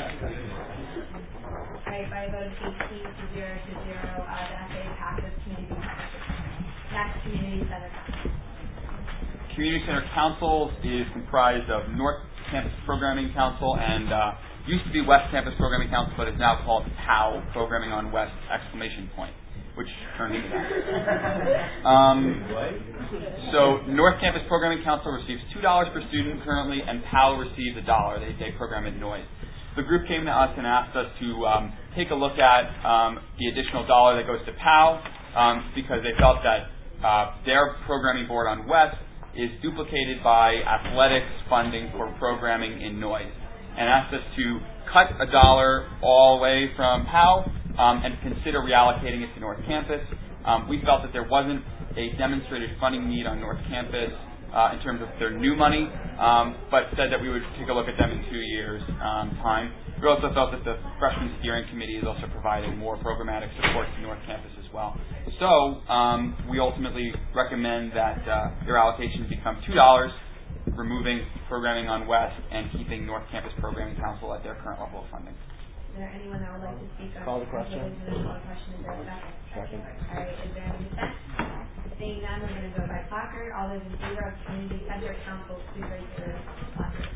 Alright, by a vote of eighteen to zero to zero, uh, the S A passes community partnership. Next, community center council. Community Center Council is comprised of North Campus Programming Council and uh, used to be West Campus Programming Council, but is now called P O W, Programming on West exclamation point, which turned into that. Um, so North Campus Programming Council receives two dollars per student currently, and P O W receives a dollar. They, they program at Noise. The group came to us and asked us to um, take a look at um, the additional dollar that goes to P O W um, because they felt that uh, their programming board on West is duplicated by athletics funding for programming in Noise, and asked us to cut a dollar all the way from P O W um, and consider reallocating it to North Campus. Um, we felt that there wasn't a demonstrated funding need on North Campus uh, in terms of their new money, um, but said that we would take a look at them in two years' um, time. We also felt that the freshman steering committee is also providing more programmatic support to North Campus as well. So um, we ultimately recommend that uh, their allocation become two dollars, removing programming on West and keeping North Campus Programming Council at their current level of funding. Is there anyone that would like to speak on Call the question. Call the question. Is there a second? Second. All right. Is there any dissent? Seeing none, we're going to go by placard. All those in favor of Community Center Council, please raise your placard.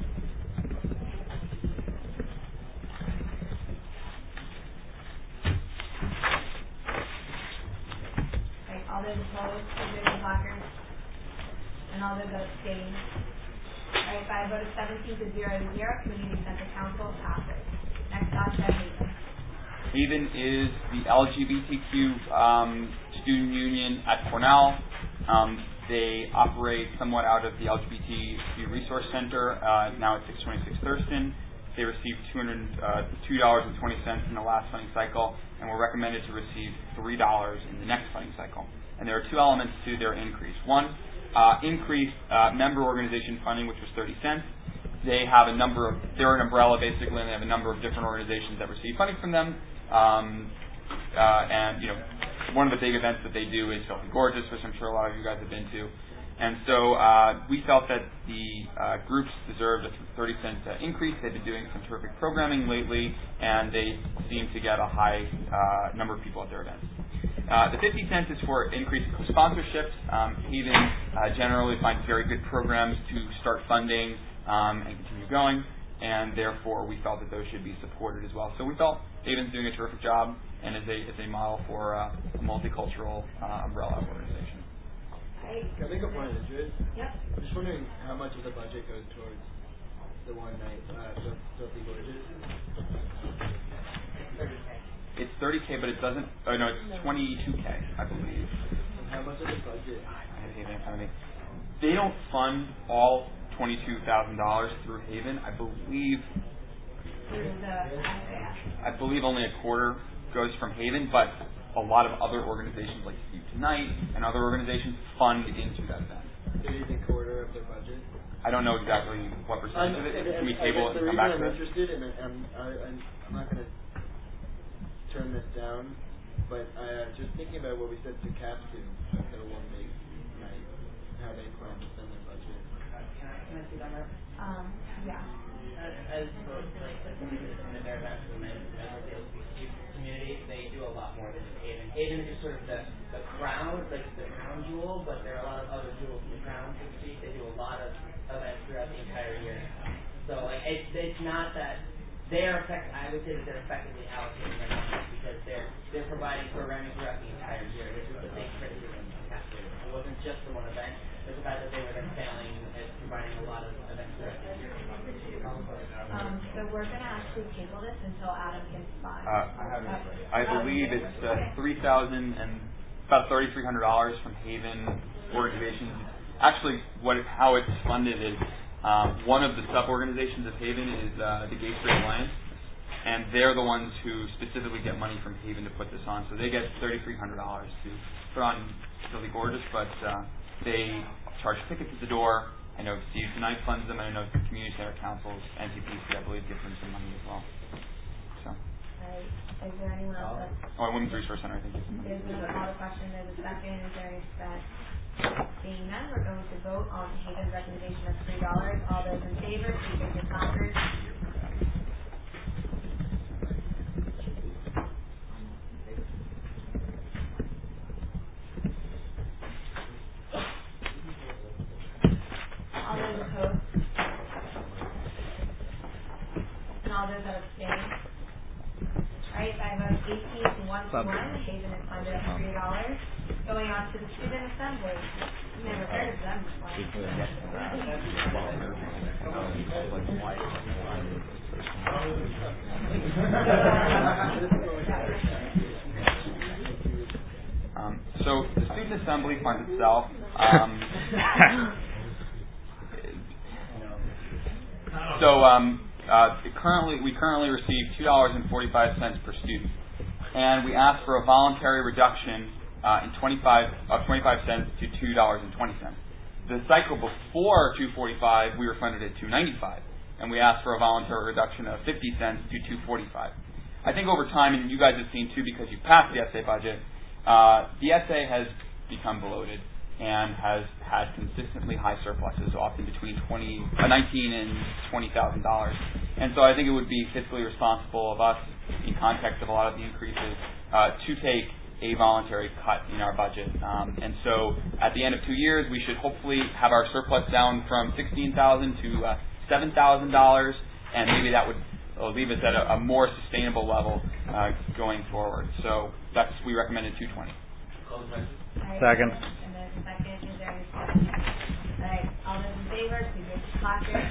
Okay. All those opposed, please raise your placard. And all those abstain. All right. By a vote of seventeen to zero to zero, Community Center Council passes. Next up, Haven. Haven is the L G B T Q um, student union at Cornell. Um, they operate somewhat out of the L G B T Q Resource Center, uh, now at six twenty-six Thurston. They received two dollars and twenty cents in the last funding cycle and were recommended to receive three dollars in the next funding cycle. And there are two elements to their increase. One, uh, increased uh, member organization funding, which was thirty cents. They have a number of, they're an umbrella basically, and they have a number of different organizations that receive funding from them. Um, uh, and, you know, one of the big events that they do is Filthy Gorgeous, which I'm sure a lot of you guys have been to. And so uh, we felt that the uh, groups deserved a thirty cent uh, increase. They've been doing some terrific programming lately, and they seem to get a high uh, number of people at their events. Uh, the fifty cents is for increased co-sponsorships. Um, Haven uh, generally finds very good programs to start funding Um, and continue going, and therefore we felt that those should be supported as well. So we felt Haven's doing a terrific job and is a is a model for uh, a multicultural uh, umbrella organization. Right. Can I make a point of interest? Yep. I'm just wondering how much of the budget goes towards the one night uh, Filthy Gorgeous. It's thirty K, but it doesn't. Oh no, it's twenty-two K, I believe. And how much of the budget? I have Haven in front of me. They don't fund all twenty-two thousand dollars through Haven. I believe I believe only a quarter goes from Haven, but a lot of other organizations like Steve Tonight and other organizations fund into that event. So you think quarter of their budget? I don't know exactly what percentage of it. Can we table it and come back to it? The reason I'm interested, and I'm, I, I'm, I'm not going to turn this down, but uh, just thinking about what we said to Cap to, their one big night, how they plan to spend their budget. Can I speak on that? Um, yeah. As both like the community and the Fairfax and the L G B T community, they do a lot more than Haven. Haven is sort of the, the crown, like the crown jewel, but there are a lot of other jewels in the crown, so to speak. They do a lot of events throughout the entire year. So like it's it's not that they are effect I would say that they're effectively allocating their money because they're they're providing programming throughout the entire year. This is the big criticism of Cascade. It wasn't just the one event. It's the fact that they were then failing at providing a lot of events throughout the year. Um, so we're going to actually table this until Adam can find. Uh, I believe it's uh, three thousand and about thirty three hundred dollars from Haven organizations. Actually, what it, how it's funded is um, one of the sub organizations of Haven is uh, the Gay Straight Alliance, and they're the ones who specifically get money from Haven to put this on. So they get thirty three hundred dollars to put on absolutely gorgeous, but uh, they charge tickets at the door. I know Steve tonight funds them, and I know the community center councils, N C P C, I believe, gives them some money as well. So. Uh, is there anyone else? That's oh, and Women's Resource Center, I think. There's another call to question. There's a second. Is there any discussion? Being none, we're going to vote on Haven's recommendation of three dollars. All those in favor, please raise your placard. All those opposed? And all those that abstain? Alright, by a vote of eighteen to one to one, Haven is funded at three dollars. Going on to the Student Assembly. Never heard of them before. Um, so the Student Assembly funds itself. Um, so um, uh, it currently we currently receive two dollars and forty five cents per student, and we ask for a voluntary reduction uh, in twenty-five of twenty five cents to two dollars and twenty cents. The cycle before two forty five, we were funded at two ninety five, and we asked for a voluntary reduction of fifty cents to two forty five. I think over time, and you guys have seen too, because you passed the S A budget, uh, the S A has become bloated and has had consistently high surpluses, often between twenty, uh, nineteen and twenty thousand dollars. And so I think it would be fiscally responsible of us, in context of a lot of the increases, uh, to take a voluntary cut in our budget. Um, and so at the end of two years, we should hopefully have our surplus down from sixteen thousand dollars to uh, seven thousand dollars, and maybe that would uh, leave us at a, a more sustainable level uh, going forward. So that's we recommended two twenty. Second. And then second, is there any discussion? All right, all those in favor, please raise your placard.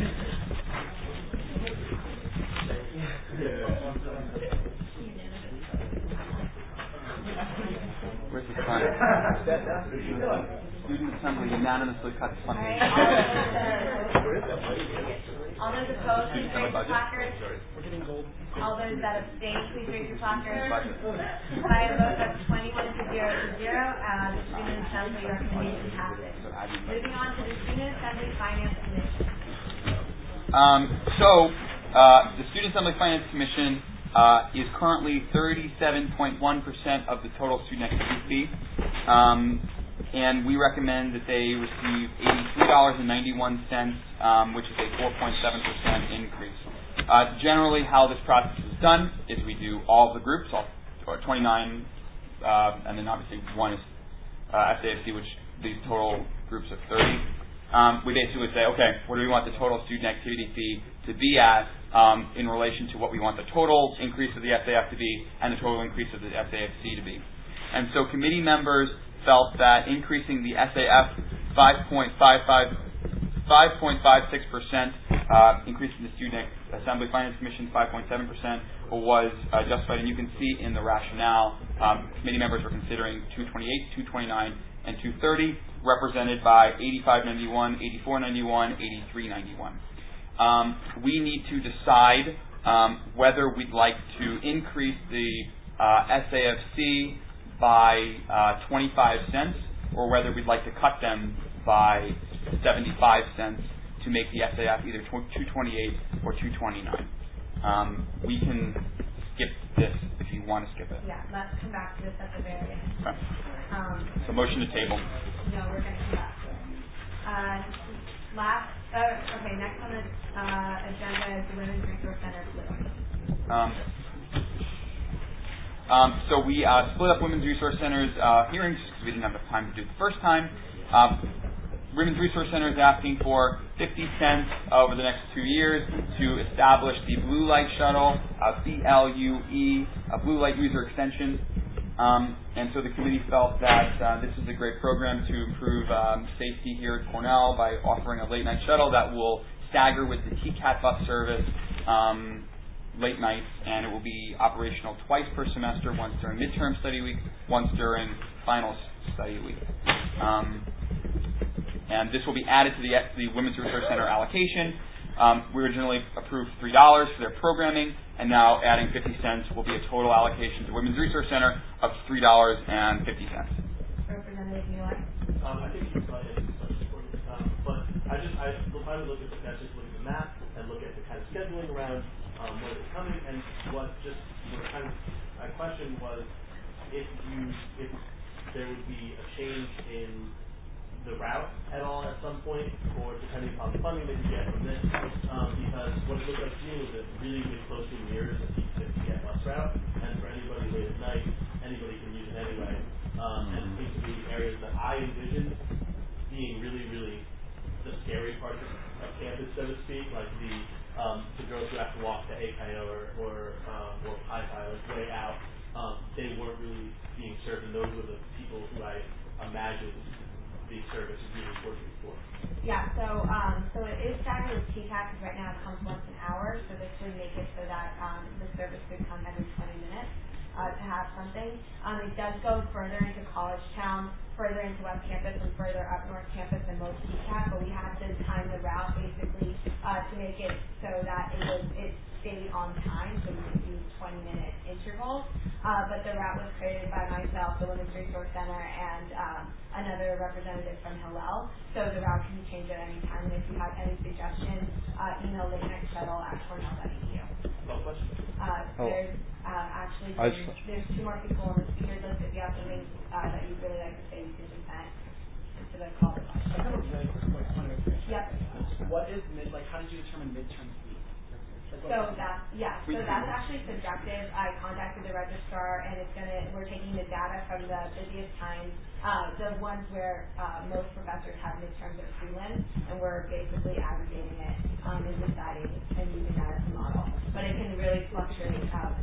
Where's the fund? Student Assembly unanimously cuts funding. All those opposed, please raise your placard. All those that abstain, please raise your placard. By a vote of twenty-one to zero to zero, uh, the Student Assembly recommendation passes. Moving on to the Student Assembly Finance Commission. Um, so, uh, the Student Assembly Finance Commission uh, is currently thirty-seven point one percent of the total student activity fee. Um, and we recommend that they receive eighty-three dollars and ninety-one cents, um, which is a four point seven percent increase. Uh, generally, how this process is done is we do all of the groups, all or twenty-nine, uh, and then obviously one is uh, S A F C, which these total groups of thirty. Um, we basically would say, okay, what do we want the total student activity fee to be at um, in relation to what we want the total increase of the S A F to be and the total increase of the S A F C to be. And so committee members felt that increasing the S A F five point five six percent, uh, increasing the Student Assembly Finance Commission five point seven percent was uh, justified. And you can see in the rationale, um, committee members were considering two twenty-eight, two twenty-nine, and two thirty, represented by eighty-five ninety-one, eighty-four ninety-one, eighty-three ninety-one. Um, we need to decide um, whether we'd like to increase the uh, S A F C by uh, twenty-five cents, or whether we'd like to cut them by seventy-five cents to make the S A F either two twenty-eight or two twenty-nine. Um, we can skip this if you want to skip it. Yeah, let's come back to this at the very end. Okay. Um, so motion to table. No, we're going to come back to it. Uh, last, uh, okay, next on the uh, agenda is the Women's Resource Center split up. Um, um, so we uh, split up Women's Resource Center's uh, hearings because we didn't have enough time to do it the first time. Um, Women's Resource Center is asking for fifty cents over the next two years to establish the Blue Light Shuttle, uh, B L U E, a Blue Light User Extension. Um, and so the committee felt that uh, this is a great program to improve um, safety here at Cornell by offering a late night shuttle that will stagger with the T CAT bus service um, late nights, and it will be operational twice per semester, once during midterm study week, once during final study week. Um, and this will be added to the, the Women's Resource Center allocation. Um, we originally approved three dollars for their programming, and now adding fifty cents will be a total allocation to Women's Resource Center of three dollars and fifty cents. Representative anything you like? Um, I think you probably have some questions for me. Um, but I just, I, if I would look at the metrics, look at the map, and look at the kind of scheduling around um, when it's coming, and what just, what kind of, my question was, if you, if there would be a change in the route at all at some point, or depending upon the funding that you get from this, um, because what it looked like to me was that really, really closely mirrors the P fifty bus route, and for anybody late at night, anybody can use it anyway. Um, and it seems to be areas that I envision being really, really the scary parts of, of campus, so to speak, like the um, the girls who have to walk to A K I O or or, um, or Pi Pi, like way out. Um, they weren't really being served, and those were the people who I imagined the service is really working for. Yeah, so um, so it is staggered with T C A C because right now it comes once an hour, so this would make it so that um, the service could come every twenty minutes uh, to have something. Um, it does go further into College Town, further into West Campus, and further up North Campus than most T C A C, but we had to time the route basically uh, to make it so that it was it stayed on time, so we could do twenty minute intervals. Uh, but the route was created by myself, the Women's Resource Center, and um, another representative from Hillel. So the route can be changed at any time. And if you have any suggestions, uh, email late night shuttle at cornell dot e d u. No question. Uh, Oh. there's uh, actually I there's, just- there's two more people on the speakers list. If you have something uh, that you'd really like to say, you can just send into the call. I have a really quick point of clarification. Yep. What is mid? Like, how did you determine midterm speed? Like, So that's yeah. So that's actually subjective. I contacted the registrar, and it's gonna. We're taking the data from the busiest times, uh, the ones where uh, most professors have midterms or prelims, and we're basically aggregating it um, and deciding and using that as a model. But it can really fluctuate. Uh,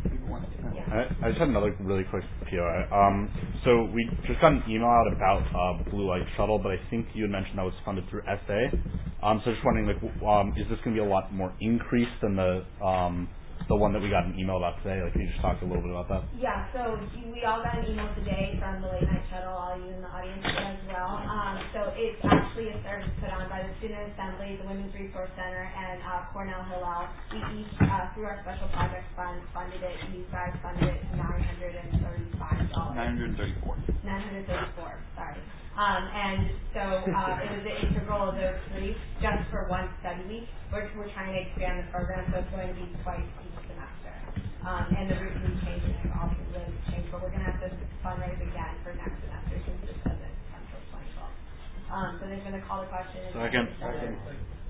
yeah. I, I just had another really quick P O I. Um, so we just got an email out about uh, Blue Light Shuttle, but I think you had mentioned that was funded through S A. Um, so just wondering, like, um, is this going to be a lot more increase than the um, the one that we got an email about today? Like, can you just talk a little bit about that? Yeah, so we all got an email today from the Late Night Shuttle, all you in the audience as well. Um, so it's actually a service put on by the Student Assembly, the Women's Resource Center, and uh, Cornell Hillel. We each, uh, through our special projects fund, funded it. You guys funded it nine hundred thirty-five dollars. nine hundred thirty-four. nine hundred thirty-four, sorry. Um, and so uh, it was the integral of those three just for one study week. We're, we're trying to expand the program, so it's going to be twice each semester. Um, and the route we changed and also really changed, but we're going to have to fundraise again for next semester since this doesn't come until twenty twelve. Um, so they're going to call the question. and- Second. Second.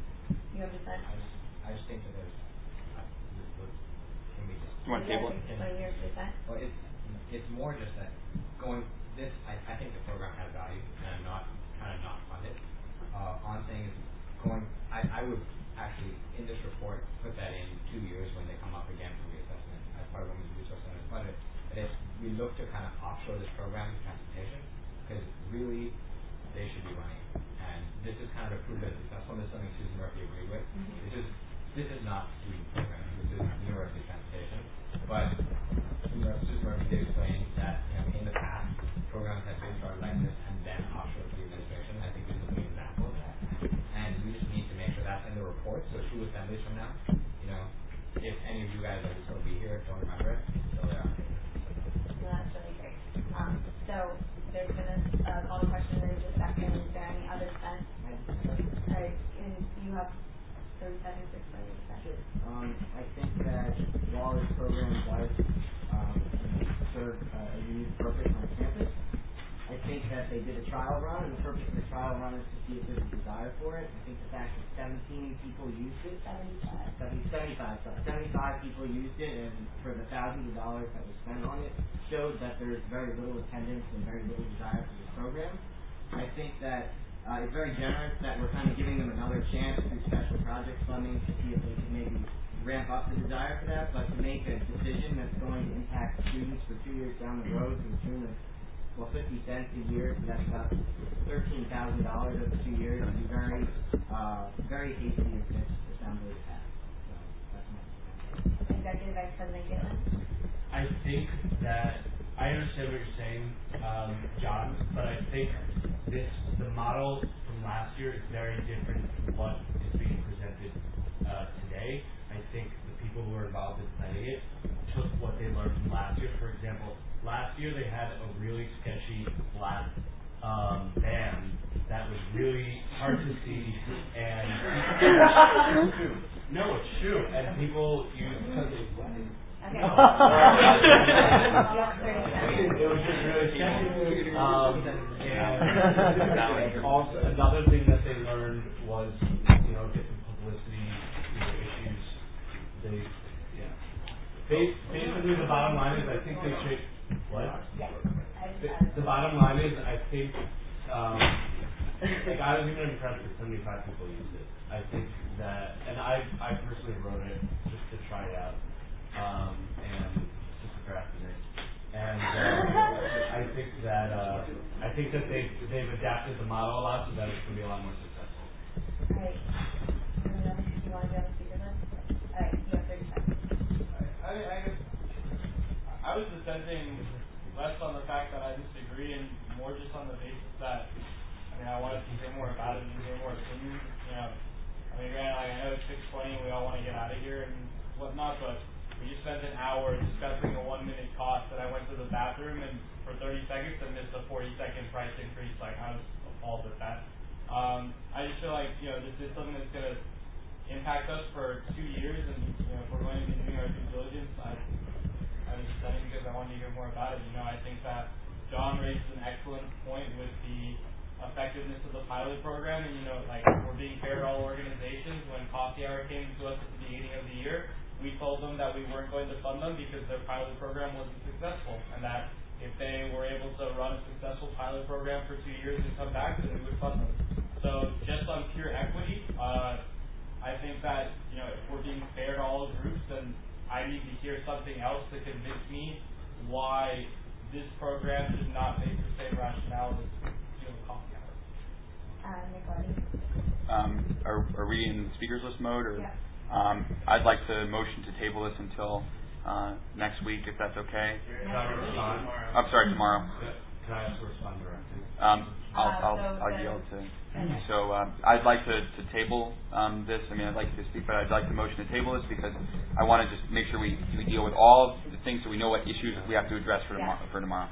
You have dissent? I just, I just think that there's, uh, can we just. You want to table it? Explain your dissent? Well, it's, it's more just that going, this, I, I think the program has value, and I'm not trying to not fund it. Uh, on things going, I, I would actually, in this report, put that in two years when they come up again for reassessment as part of Women's Resource Center's budget. That if we look to kind of offshore this program to transportation, because really, they should be running it. And this is kind of a proof that it's successful. This is something Susan Murphy agreed with. Mm-hmm. This is, this is not student programming. This is university transportation. But you know, Susan Murphy did explain that, you know, in the past, programs have been started like this and then offshore to the administration. I think this is an example of that. And we just need to make sure that's in the report. So two assemblies from now, you know, if any of you guys that will still be here don't remember it, so they are. No, that's really great. Um, so there's been a uh, call to question. There's a second. Is there any other sense? All right, and you have thirty seconds to explain your dissent. Sure. Um, I think that while this program does um, serve uh, a unique purpose on campus, I think that they did a trial run, and the purpose of the trial run is to see if there's a desire for it. I think the fact that seventeen people used it, seventy-five, seventy, seventy-five, sorry, seventy-five people used it, and for the thousands of dollars that was spent on it, shows that there's very little attendance and very little desire for this program. I think that uh, it's very generous that we're kind of giving them another chance through special project funding to see if they can maybe ramp up the desire for that, but to make a decision that's going to impact students for two years down the road to the tune of, well, fifty cents a year, so that's about thirteen thousand dollars over two years, would be very, uh, very hasty of this assembly to pass. So that's my opinion. Executive Vice President Gitlin. I think that I understand what you're saying, um, John, but I think this the model from last year is very different from what is being presented uh, today. I think the people who were involved in planning it took what they learned from last year. For example, last year they had a really sketchy flat um, band that was really hard to see, and no, it's true, and people use because it was. Okay. No. It was just really sketchy. Um, and also another thing that they learned was, you know, different publicity, you know, issues. They, yeah. They, basically, the bottom line is, I think they should. What? The, the bottom line is, I think, um, like I was even impressed that seventy-five people used it. I think that, and I, I personally wrote it just to try it out. Um, and to procrastinate. And uh, I think that uh, I think that they they've adapted the model a lot so that it's going to be a lot more successful. All right. You want to go on speaker then? All right. You have thirty seconds. I, I, I was dissenting less on the fact that I disagree and more just on the basis that I mean I wanted to hear more about it and hear more opinions. You know, I mean, granted, like, I know it's six twenty and we all want to get out of here and whatnot, but we just spent an hour discussing a one-minute cost that I went to the bathroom and for thirty seconds and missed a forty-second price increase. Like, I was appalled at that. Um, I just feel like, you know, this is something that's going to impact us for two years, and, you know, if we're going to be doing our due diligence, I, I was dissenting because I wanted to hear more about it. You know, I think that John raised an excellent point with the effectiveness of the pilot program, and, you know, like, we're being fair to all organizations. When Coffee Hour came to us at the beginning of the year, we told them that we weren't going to fund them because their pilot program wasn't successful, and that if they were able to run a successful pilot program for two years and come back, then we would fund them. So just on pure equity, uh, I think that, you know, if we're being fair to all groups, then I need to hear something else to convince me why this program should not make the same rationale as, you know, Coffee Hour. Uh, Nick, Um, are, are we in speakers list mode, or? Yeah. Um, I'd like to motion to table this until uh, next week, if that's okay. Can I respond? I'm sorry, tomorrow. Can I also respond directly? Um, I'll, Uh, I'll, so I'll the- yield to. Okay. So uh, I'd like to, to table um, this. I mean, I'd like you to speak, but I'd like to motion to table this because I want to just make sure we, we deal with all of the things so we know what issues we have to address for tomorrow. For tomorrow.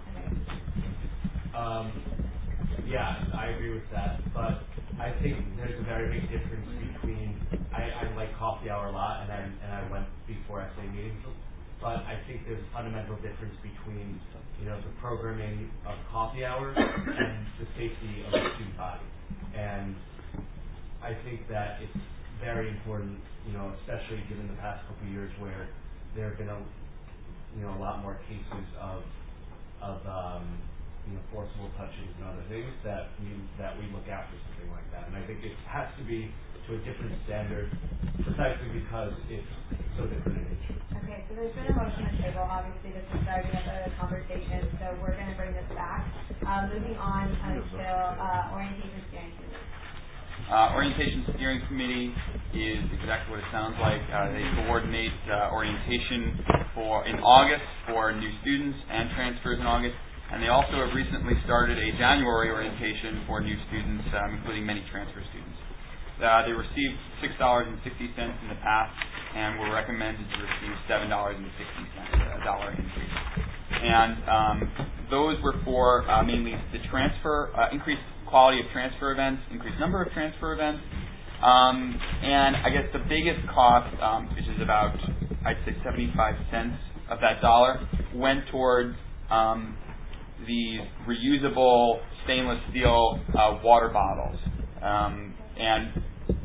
Um, yeah, I agree with that, but I think there's a very big difference between I, I like Coffee Hour a lot, and I and I went before S A meetings, but I think there's a fundamental difference between, you know, the programming of Coffee Hour and the safety of the student body, and I think that it's very important, you know, especially given the past couple of years where there have been a you know a lot more cases of of um, you know, forcible touches and other things that we that we look out for something like that. And I think it has to be to a different standard precisely because it's so different in nature. Okay, so there's been a motion on the table. Obviously, this is starting up a conversation, so we're going to bring this back. Um, moving on until uh, orientation steering committee. Uh, orientation steering committee is exactly what it sounds like. Uh, they coordinate uh, orientation for in August for new students and transfers in August. And they also have recently started a January orientation for new students, um, including many transfer students. Uh, they received six dollars and sixty cents in the past, and were recommended to receive seven dollars and sixty cents, a dollar increase. And um, those were for uh, mainly the transfer, uh, increased quality of transfer events, increased number of transfer events, um, and I guess the biggest cost, um, which is about, I'd say seventy-five cents of that dollar, went towards um, these reusable stainless steel uh, water bottles, um, and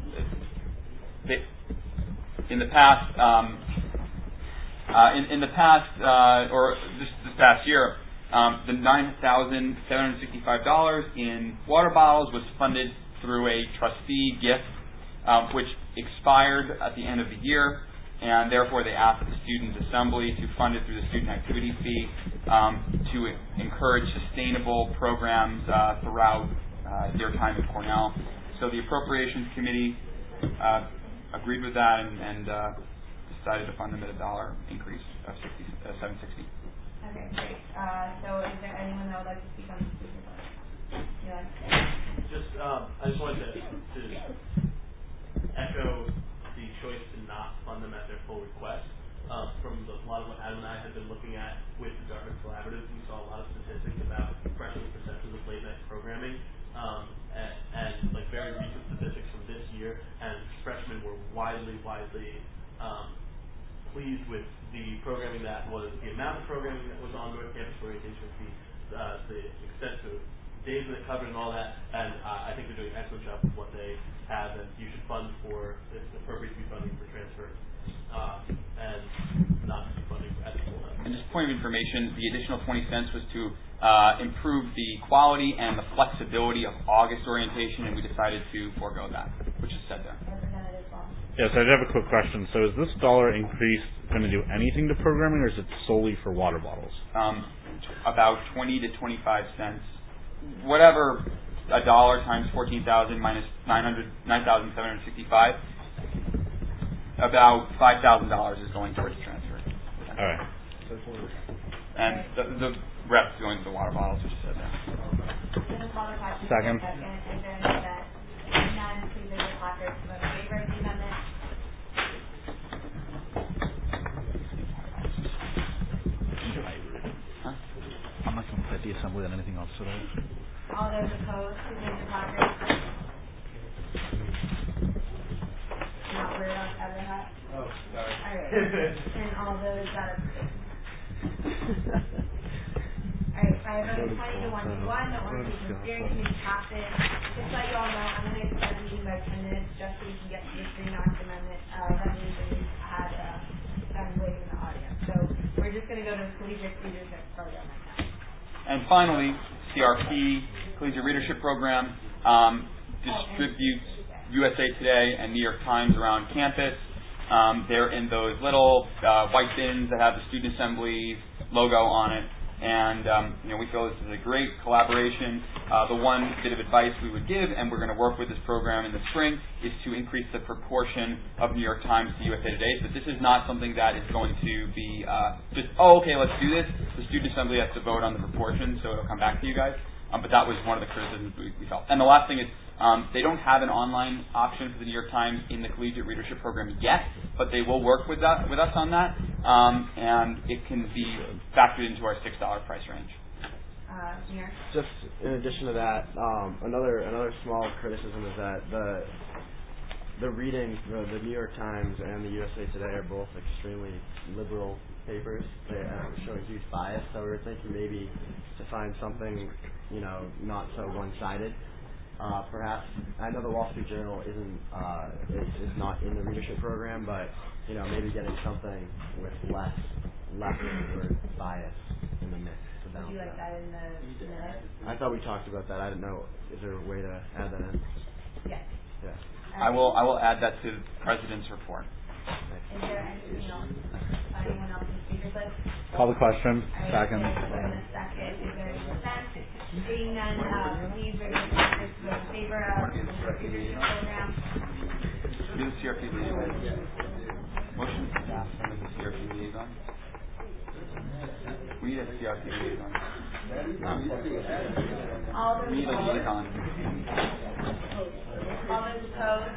they, in the past, um, uh, in, in the past, uh, or this, this past year, um, the nine thousand seven hundred sixty-five dollars in water bottles was funded through a trustee gift, um, which expired at the end of the year. And therefore, they asked the Student Assembly to fund it through the student activity fee um, to encourage sustainable programs uh, throughout uh, their time at Cornell. So the Appropriations Committee uh, agreed with that and, and uh, decided to fund them at a dollar increase of sixty, uh, seven sixty. Okay, great. Uh, so is there anyone that would like to speak on this? You like to say? Just, um, I just wanted to, to echo the choice to not fund them at their full request. Um, from the lot of what Adam and I had been looking at with the Dartmouth Collaborative. We saw a lot of statistics about freshman perceptions of late night programming, um, and, and like very recent statistics from this year, and freshmen were widely, widely um, pleased with the programming that was, the amount of programming that was on North Campus Orientation, the, uh, the extent of days that it covered and all that, and uh, I think they're doing an excellent job with what they have, and you should fund for, it's appropriate to be funding for transfer, uh, and not to be funding at the school level. And just a point of information, the additional twenty cents was to uh, improve the quality and the flexibility of August orientation, and we decided to forego that, which is said there. Yes, I have a quick question. So is this dollar increase going to do anything to programming, or is it solely for water bottles? Um, about twenty to twenty-five cents. Whatever a dollar times fourteen thousand minus nine hundred nine thousand seven hundred sixty-five, about five thousand dollars is going towards transfer. All right. And the, the rest is going to the water bottles, which is said there. Second. I'm not going to fight the assembly on anything else today. All those opposed, please raise your placard. Not worried about other hat? Oh, sorry. Alright. And all those that are Alright, so I voted twenty to one to one, the Orientation Steering Committee passes. Just so you all know, I'm going to extend the meeting by ten minutes just so we can get to the Green Act Amendment. Uh, that means that we've had uh, them waiting in the audience. So we're just going to go to the Collegiate Leadership Program right now. And finally, C R P, Collegiate Readership Program, um, distributes U S A Today and New York Times around campus. Um, they're in those little uh, white bins that have the Student Assembly logo on it. And um, you know, we feel this is a great collaboration. Uh, the one bit of advice we would give, and we're going to work with this program in the spring, is to increase the proportion of New York Times to U S A Today. But this is not something that is going to be uh, just, oh, okay, let's do this. The Student Assembly has to vote on the proportion, so it'll come back to you guys. Um, but that was one of the criticisms we, we felt. And the last thing is, um, they don't have an online option for the New York Times in the Collegiate Readership Program yet, but they will work with that with us on that, um, and it can be factored into our six dollar price range. Uh, here. Just in addition to that, um, another another small criticism is that the the reading, the, the New York Times and the U S A Today are both extremely liberal papers. They uh, show a huge bias, so we were thinking maybe to find something, you know, not so one-sided. Uh, perhaps, I know the Wall Street Journal isn't uh, is, is not in the readership program, but you know, maybe getting something with less left-ward bias in the mix. Would you like that in the minutes? I thought we talked about that. I didn't know. Is there a way to add that in? Yes. Yeah. I will I will add that to the President's report. Is there anything else? Anyone else in the speaker list? Call the question. Right, Second. okay, in a second. Is there any dissent? Seeing none, uh, please raise your hand if you're in favor of the leadership program. Do the C R P liaison. Motion to pass under the C R P liaison. We need a C R P liaison. All those We need a opposed? liaison. All those opposed?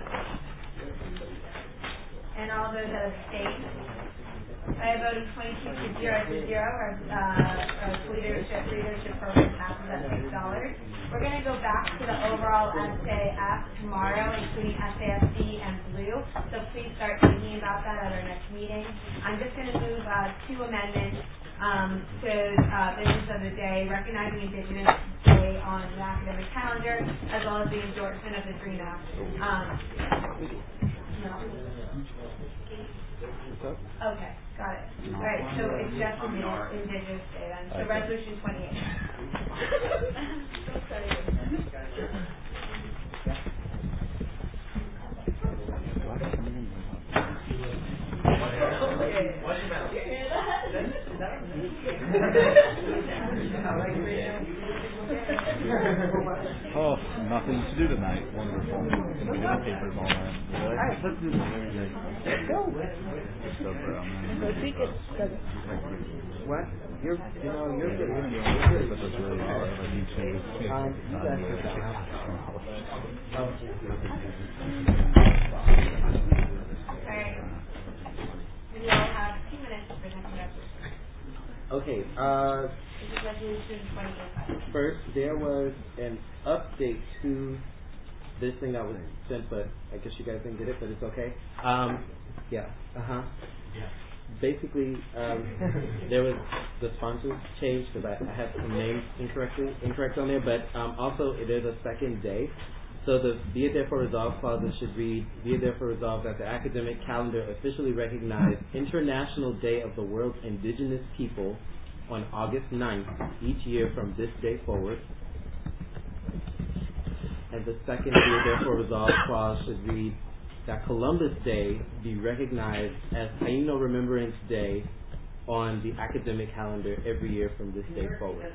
And all those that abstain? I voted twenty-two to zero to zero. Our, uh, our leadership leadership program passes at six dollars. We're going to go back to the overall S A F tomorrow, including S A F C and Blue. So please start thinking about that at our next meeting. I'm just going to move uh, two amendments um, to uh, business of the day, recognizing Indigenous Day on the academic calendar, as well as the endorsement of the Green Act. Um, no. Okay, got it. All right, so it's just Indigenous Day then. So resolution twenty-eight. Oh, nothing to do tonight. Wonderful. Gonna be in the papers all night. Really? All right, let's do this. Let's go. So brown. What? You're, you know, you're good. But that's really hard. I need to. Um, you guys sit down. All right. we all have two minutes to present the resolution. Okay, uh, This is resolution twenty eighty-five. first, there was an update to this thing that was sent, but I guess you guys didn't get it, but it's okay. Um, yeah, uh-huh. Yeah. Basically, um, there was the sponsors changed because I, I had some names incorrectly incorrect on there, but um, also there's a second day. So the be it therefore resolved clauses should read, be it therefore resolved that the academic calendar officially recognized International Day of the World's Indigenous People on August ninth each year from this day forward. And the second be it therefore resolved clause should read that Columbus Day be recognized as Taino Remembrance Day on the academic calendar every year from this day forward.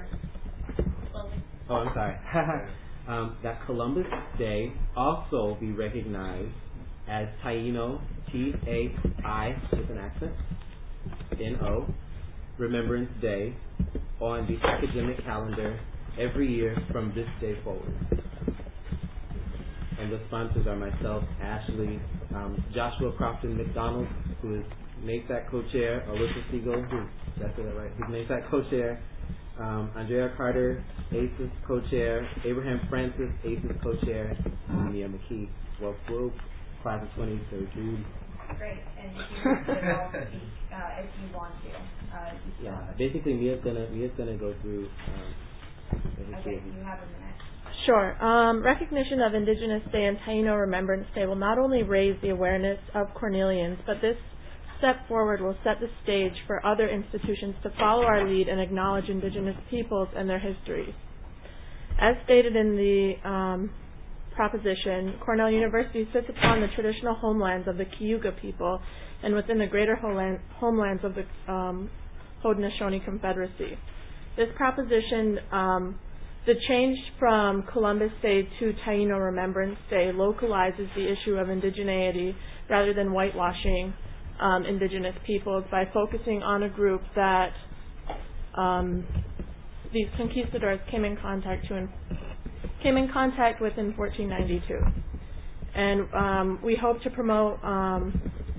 Oh, I'm sorry. um, that Columbus Day also be recognized as Taino, T A I with an accent, N O, Remembrance Day on the academic calendar every year from this day forward. And the sponsors are myself, Ashley, um, Joshua Crofton McDonald, who is NASAC co-chair, Alyssa Siegel, who, did I say that right? Who's NASAC co-chair, um, Andrea Carter, A C E S co-chair, Abraham Francis, A C E S co-chair, and Mia McKee, Wells Group, class of twenty thirteen. Great, and if you want to all speak, uh, if you want to. Uh, Yeah, basically Mia's gonna Mia's gonna go through. Um, the history okay, of you have a minute. Sure. Um, recognition of Indigenous Day and Taino Remembrance Day will not only raise the awareness of Cornelians, but this step forward will set the stage for other institutions to follow our lead and acknowledge Indigenous peoples and their histories. As stated in the um, proposition, Cornell University sits upon the traditional homelands of the Cayuga people and within the greater homeland, homelands of the um, Haudenosaunee Confederacy. This proposition um, The change from Columbus Day to Taino Remembrance Day localizes the issue of indigeneity rather than whitewashing um, indigenous peoples by focusing on a group that um, these conquistadors came in contact to in, came in contact with in fourteen ninety-two, and um, we hope to promote. Um,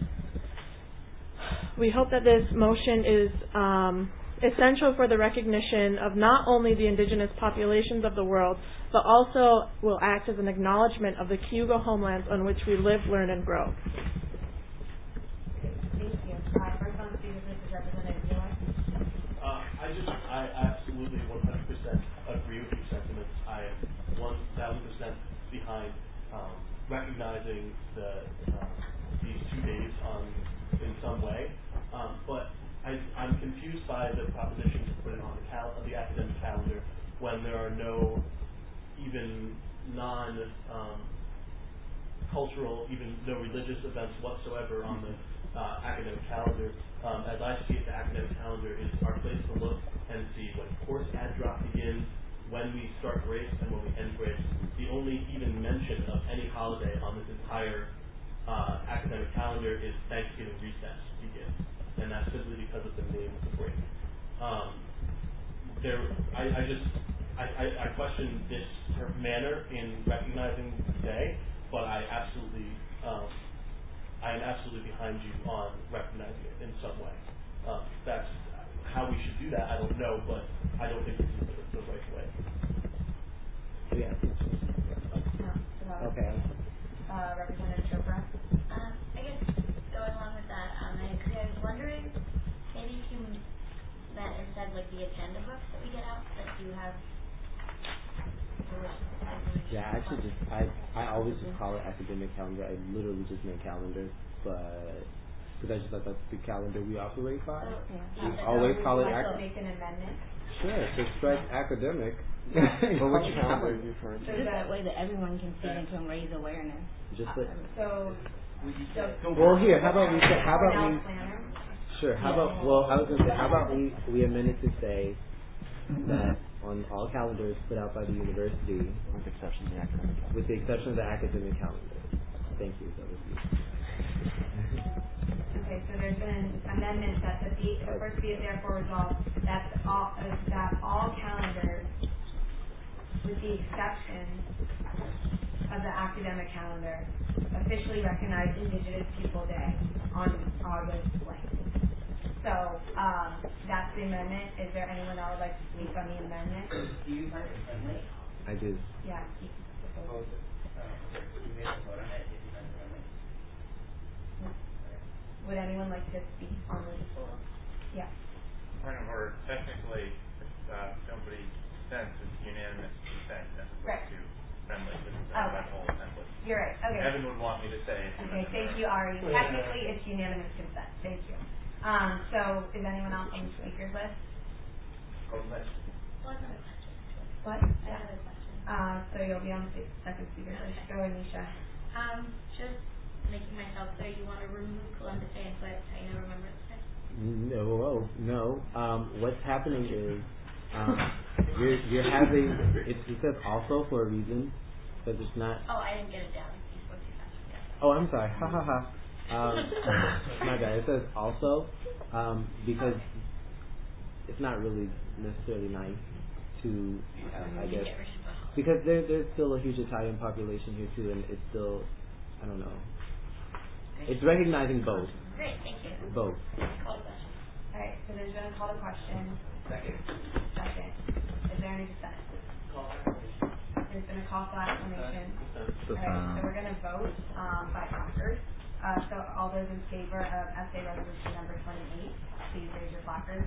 we hope that this motion is. Um, essential for the recognition of not only the indigenous populations of the world, but also will act as an acknowledgement of the Cayuga homelands on which we live, learn, and grow. Thank you. Uh, first on the speaker list is Representative Mueller. Uh, I just, I absolutely one hundred percent agree with your sentiments. I am one thousand percent behind um, recognizing the uh, these two days on in some way, um, but I, I'm confused by the proposition to put it on the, cal- the academic calendar when there are no even non um, cultural, even no religious events whatsoever on the uh, academic calendar. Um, as I see it, the academic calendar is our place to look and see when course add drop begins, when we start breaks, and when we end breaks. The only even mention of any holiday on this entire uh, academic calendar is Thanksgiving recess begins. And that's simply because of the name of the break. Um, there, I, I just, I, I, I question this sort of manner in recognizing the day, but I absolutely, um, I am absolutely behind you on recognizing it in some way. Um, that's how we should do that. I don't know, but I don't think this is the, the right way. Yeah. No, okay. Uh, Representative Chopra. Um, I guess going along with that, um, I agree. I was wondering, maybe if you meant instead like the agenda books that we get out that do have. Yeah, I actually just I I always just call it academic calendar. I literally just meant calendar, but because I just thought that's the calendar we operate by. Oh, yeah. We always call it. Ac- make an amendment. Sure, to strike academic. But which calendar you referring to? So that way that everyone can see and can raise awareness. Just like. So. so Well, here, how about we say, how about we? Planner? Sure. How about well, I was gonna say, how about we we amend it to say that on all calendars put out by the university, with the exception of the academic calendar. With the exception of the academic calendar. Thank you. That was you. Okay, so there's an amendment that the, be, the first be it therefore resolved that all uh, that all calendars, with the exception of the academic calendar officially recognize Indigenous People Day on August blank. So, um, that's the amendment. Is there anyone that would like to speak on the amendment? Do you find it friendly? I do. Yeah. Propose it. Uh, you made a vote on it. If you find it friendly. Would anyone like to speak on this? Yeah. Point of order. Technically, if uh, nobody dissents, it's unanimous consent as opposed right. to friendly. This is oh. that whole assembly. You're right. Okay. Evan would want me to say it. Okay. Thank you, Ari. Technically, it's unanimous consent. Thank you. Um, so, is anyone else on the speakers list? Go ahead. Well, another question. What? I have another question. Uh, so you'll be on the second speaker list. Go, Anisha. Um, just making myself clear, you want to remove Columbus Day and put Taino Remembrance Day? No, no. Um, what's happening is um, you're you're having it, it says also for a reason, because it's not. Oh, I didn't get it down. You spoke too fast. Yeah. Oh, I'm sorry. Ha ha ha. Um, my bad. It says also um, because it's not really necessarily nice to, uh, I guess, because there there's still a huge Italian population here too, and it's still, I don't know. It's recognizing both. Great, thank you. Both. Call the question. All right. So there's been a call to question. Second. Second. Is there any dissent? There's been a call for acclamation. All right. So we're going to vote um, by placards. Uh, so all those in favor of essay resolution number twenty-eight, please raise your placards.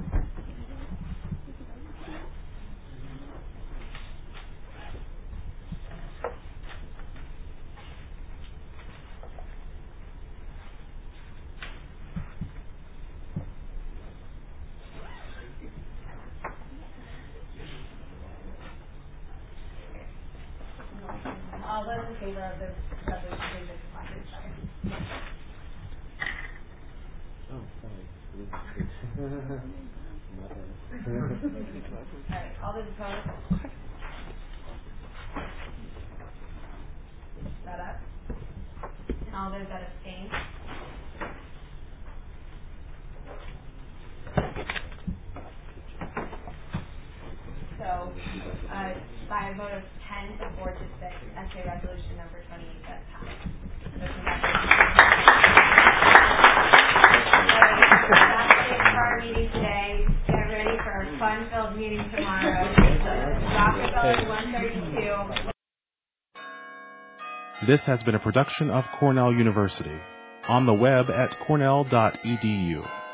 All those in favor of the resolution, please raise your placards. Oh, sorry. Alright, all those opposed? Shut up. And all those that abstain? So, uh, by a vote of ten to four to six, essay resolution number twenty-eight does pass. So congratulations. That's it for our meeting today. Get ready for our fun-filled meeting tomorrow. Rockefeller one thirty-two. This has been a production of Cornell University. On the web at cornell dot e d u.